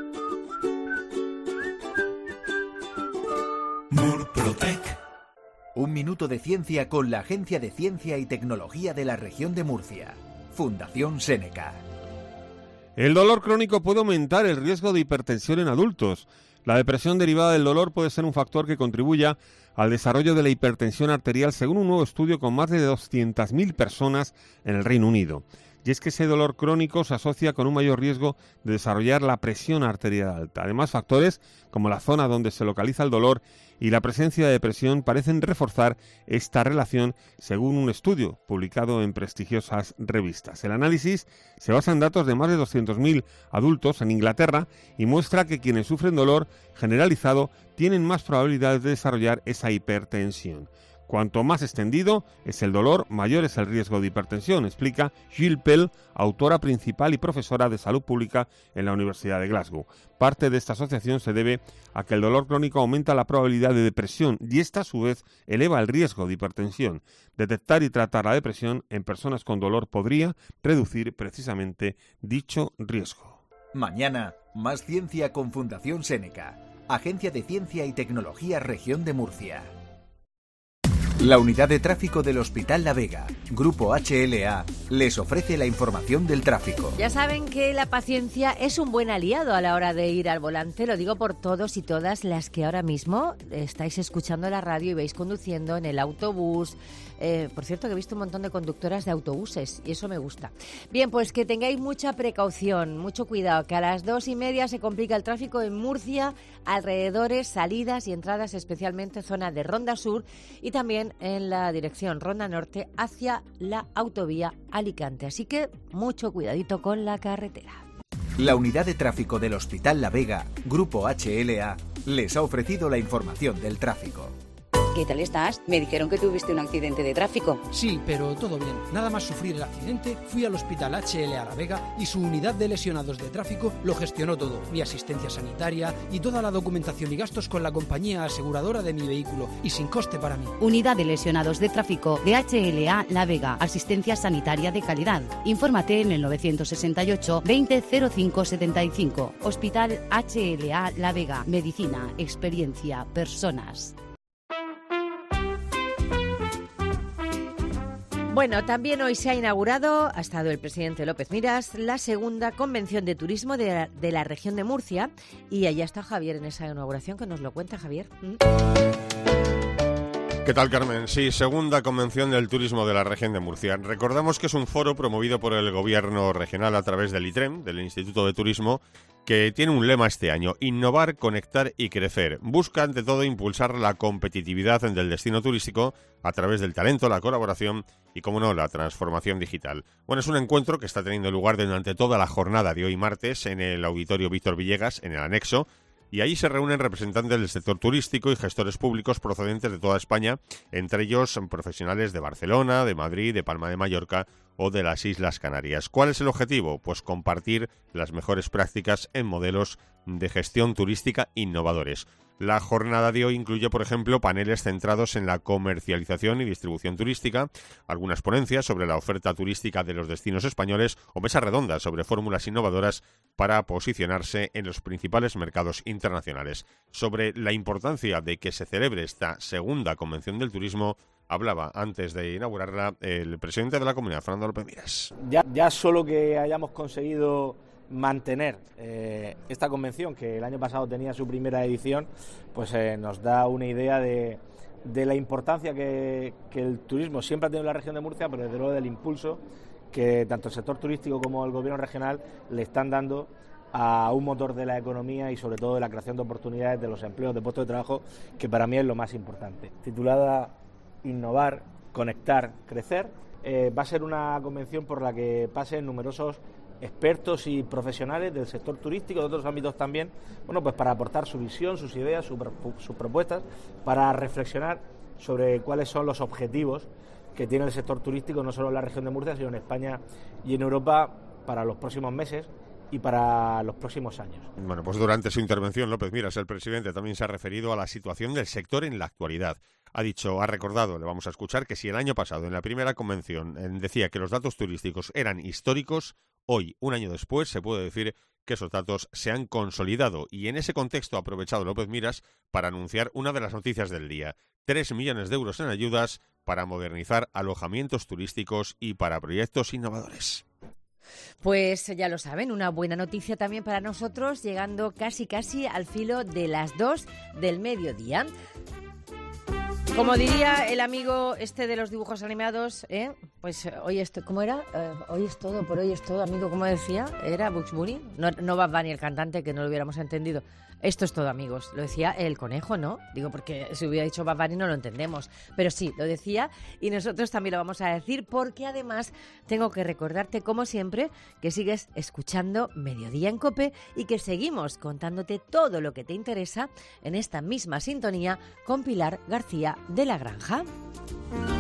Murprotec.
Un minuto de ciencia con la Agencia de Ciencia y Tecnología de la Región de Murcia. Fundación Seneca.
El dolor crónico puede aumentar el riesgo de hipertensión en adultos. La depresión derivada del dolor puede ser un factor que contribuya al desarrollo de la hipertensión arterial, según un nuevo estudio con más de doscientas mil personas en el Reino Unido. Y es que ese dolor crónico se asocia con un mayor riesgo de desarrollar la presión arterial alta. Además, factores como la zona donde se localiza el dolor y la presencia de depresión parecen reforzar esta relación, según un estudio publicado en prestigiosas revistas. El análisis se basa en datos de más de doscientos mil adultos en Inglaterra y muestra que quienes sufren dolor generalizado tienen más probabilidades de desarrollar esa hipertensión. Cuanto más extendido es el dolor, mayor es el riesgo de hipertensión, explica Jill Pell, autora principal y profesora de salud pública en la Universidad de Glasgow. Parte de esta asociación se debe a que el dolor crónico aumenta la probabilidad de depresión y esta, a su vez, eleva el riesgo de hipertensión. Detectar y tratar la depresión en personas con dolor podría reducir precisamente dicho riesgo.
Mañana, más ciencia con Fundación Seneca, Agencia de Ciencia y Tecnología Región de Murcia. La unidad de tráfico del Hospital La Vega, Grupo H L A, les ofrece la información del tráfico.
Ya saben que la paciencia es un buen aliado a la hora de ir al volante. Lo digo por todos y todas las que ahora mismo estáis escuchando la radio y vais conduciendo en el autobús. Eh, por cierto, que he visto un montón de conductoras de autobuses y eso me gusta. Bien, pues que tengáis mucha precaución, mucho cuidado, que a las dos y media se complica el tráfico en Murcia, alrededores, salidas y entradas, especialmente zona de Ronda Sur y también en la dirección Ronda Norte hacia la autovía Alicante. Así que mucho cuidadito con la carretera.
La unidad de tráfico del Hospital La Vega, Grupo H L A, les ha ofrecido la información del tráfico.
¿Qué tal estás? Me dijeron que tuviste un accidente de tráfico.
Sí, pero todo bien. Nada más sufrir el accidente, fui al Hospital H L A La Vega y su unidad de lesionados de tráfico lo gestionó todo. Mi asistencia sanitaria y toda la documentación y gastos con la compañía aseguradora de mi vehículo y sin coste para mí.
Unidad de lesionados de tráfico de H L A La Vega. Asistencia sanitaria de calidad. Infórmate en el novecientos sesenta y ocho veinte cero cinco setenta y cinco. Hospital H L A La Vega. Medicina, experiencia, personas.
Bueno, también hoy se ha inaugurado, ha estado el presidente López Miras, la segunda convención de turismo de la, de la región de Murcia y allá está Javier en esa inauguración, que nos lo cuenta Javier. ¿Mm?
¿Qué tal, Carmen? Sí, segunda convención del turismo de la región de Murcia. Recordamos que es un foro promovido por el gobierno regional a través del ITREM, del Instituto de Turismo, que tiene un lema este año: innovar, conectar y crecer. Busca, ante todo, impulsar la competitividad del destino turístico a través del talento, la colaboración y, como no, la transformación digital. Bueno, es un encuentro que está teniendo lugar durante toda la jornada de hoy martes en el Auditorio Víctor Villegas, en el anexo, y ahí se reúnen representantes del sector turístico y gestores públicos procedentes de toda España, entre ellos profesionales de Barcelona, de Madrid, de Palma de Mallorca o de las Islas Canarias. ¿Cuál es el objetivo? Pues compartir las mejores prácticas en modelos de gestión turística innovadores. La jornada de hoy incluye, por ejemplo, paneles centrados en la comercialización y distribución turística, algunas ponencias sobre la oferta turística de los destinos españoles o mesas redondas sobre fórmulas innovadoras para posicionarse en los principales mercados internacionales. Sobre la importancia de que se celebre esta segunda convención del turismo, hablaba antes de inaugurarla el presidente de la comunidad, Fernando López Miras.
Ya, ya solo que hayamos conseguido mantener eh, esta convención, que el año pasado tenía su primera edición, pues eh, nos da una idea de, de la importancia que, que el turismo siempre ha tenido en la región de Murcia, pero desde luego del impulso que tanto el sector turístico como el gobierno regional le están dando a un motor de la economía y sobre todo de la creación de oportunidades, de los empleos, de puestos de trabajo, que para mí es lo más importante. Titulada Innovar, Conectar, Crecer, eh, va a ser una convención por la que pasen numerosos expertos y profesionales del sector turístico, de otros ámbitos también, bueno, pues para aportar su visión, sus ideas, su, sus propuestas, para reflexionar sobre cuáles son los objetivos que tiene el sector turístico, no solo en la región de Murcia, sino en España y en Europa para los próximos meses y para los próximos años.
Bueno, pues durante su intervención, López Miras, el presidente, también se ha referido a la situación del sector en la actualidad. Ha dicho, ha recordado, le vamos a escuchar, que si el año pasado en la primera convención eh, decía que los datos turísticos eran históricos, hoy, un año después, se puede decir que esos datos se han consolidado y en ese contexto ha aprovechado López Miras para anunciar una de las noticias del día. Tres millones de euros en ayudas para modernizar alojamientos turísticos y para proyectos innovadores.
Pues ya lo saben, una buena noticia también para nosotros, llegando casi casi al filo de las dos del mediodía. Como diría el amigo este de los dibujos animados, ¿eh? Pues hoy es, ¿cómo era? Eh, hoy es todo, por hoy es todo, amigo, ¿cómo decía? ¿Era Bugs Bunny? No, no Bad Bunny el cantante, que no lo hubiéramos entendido. Esto es todo, amigos. Lo decía el conejo, ¿no? Digo, porque si hubiera dicho Bad Bunny no lo entendemos. Pero sí, lo decía y nosotros también lo vamos a decir porque además tengo que recordarte, como siempre, que sigues escuchando Mediodía en COPE y que seguimos contándote todo lo que te interesa en esta misma sintonía con Pilar García de la Granja.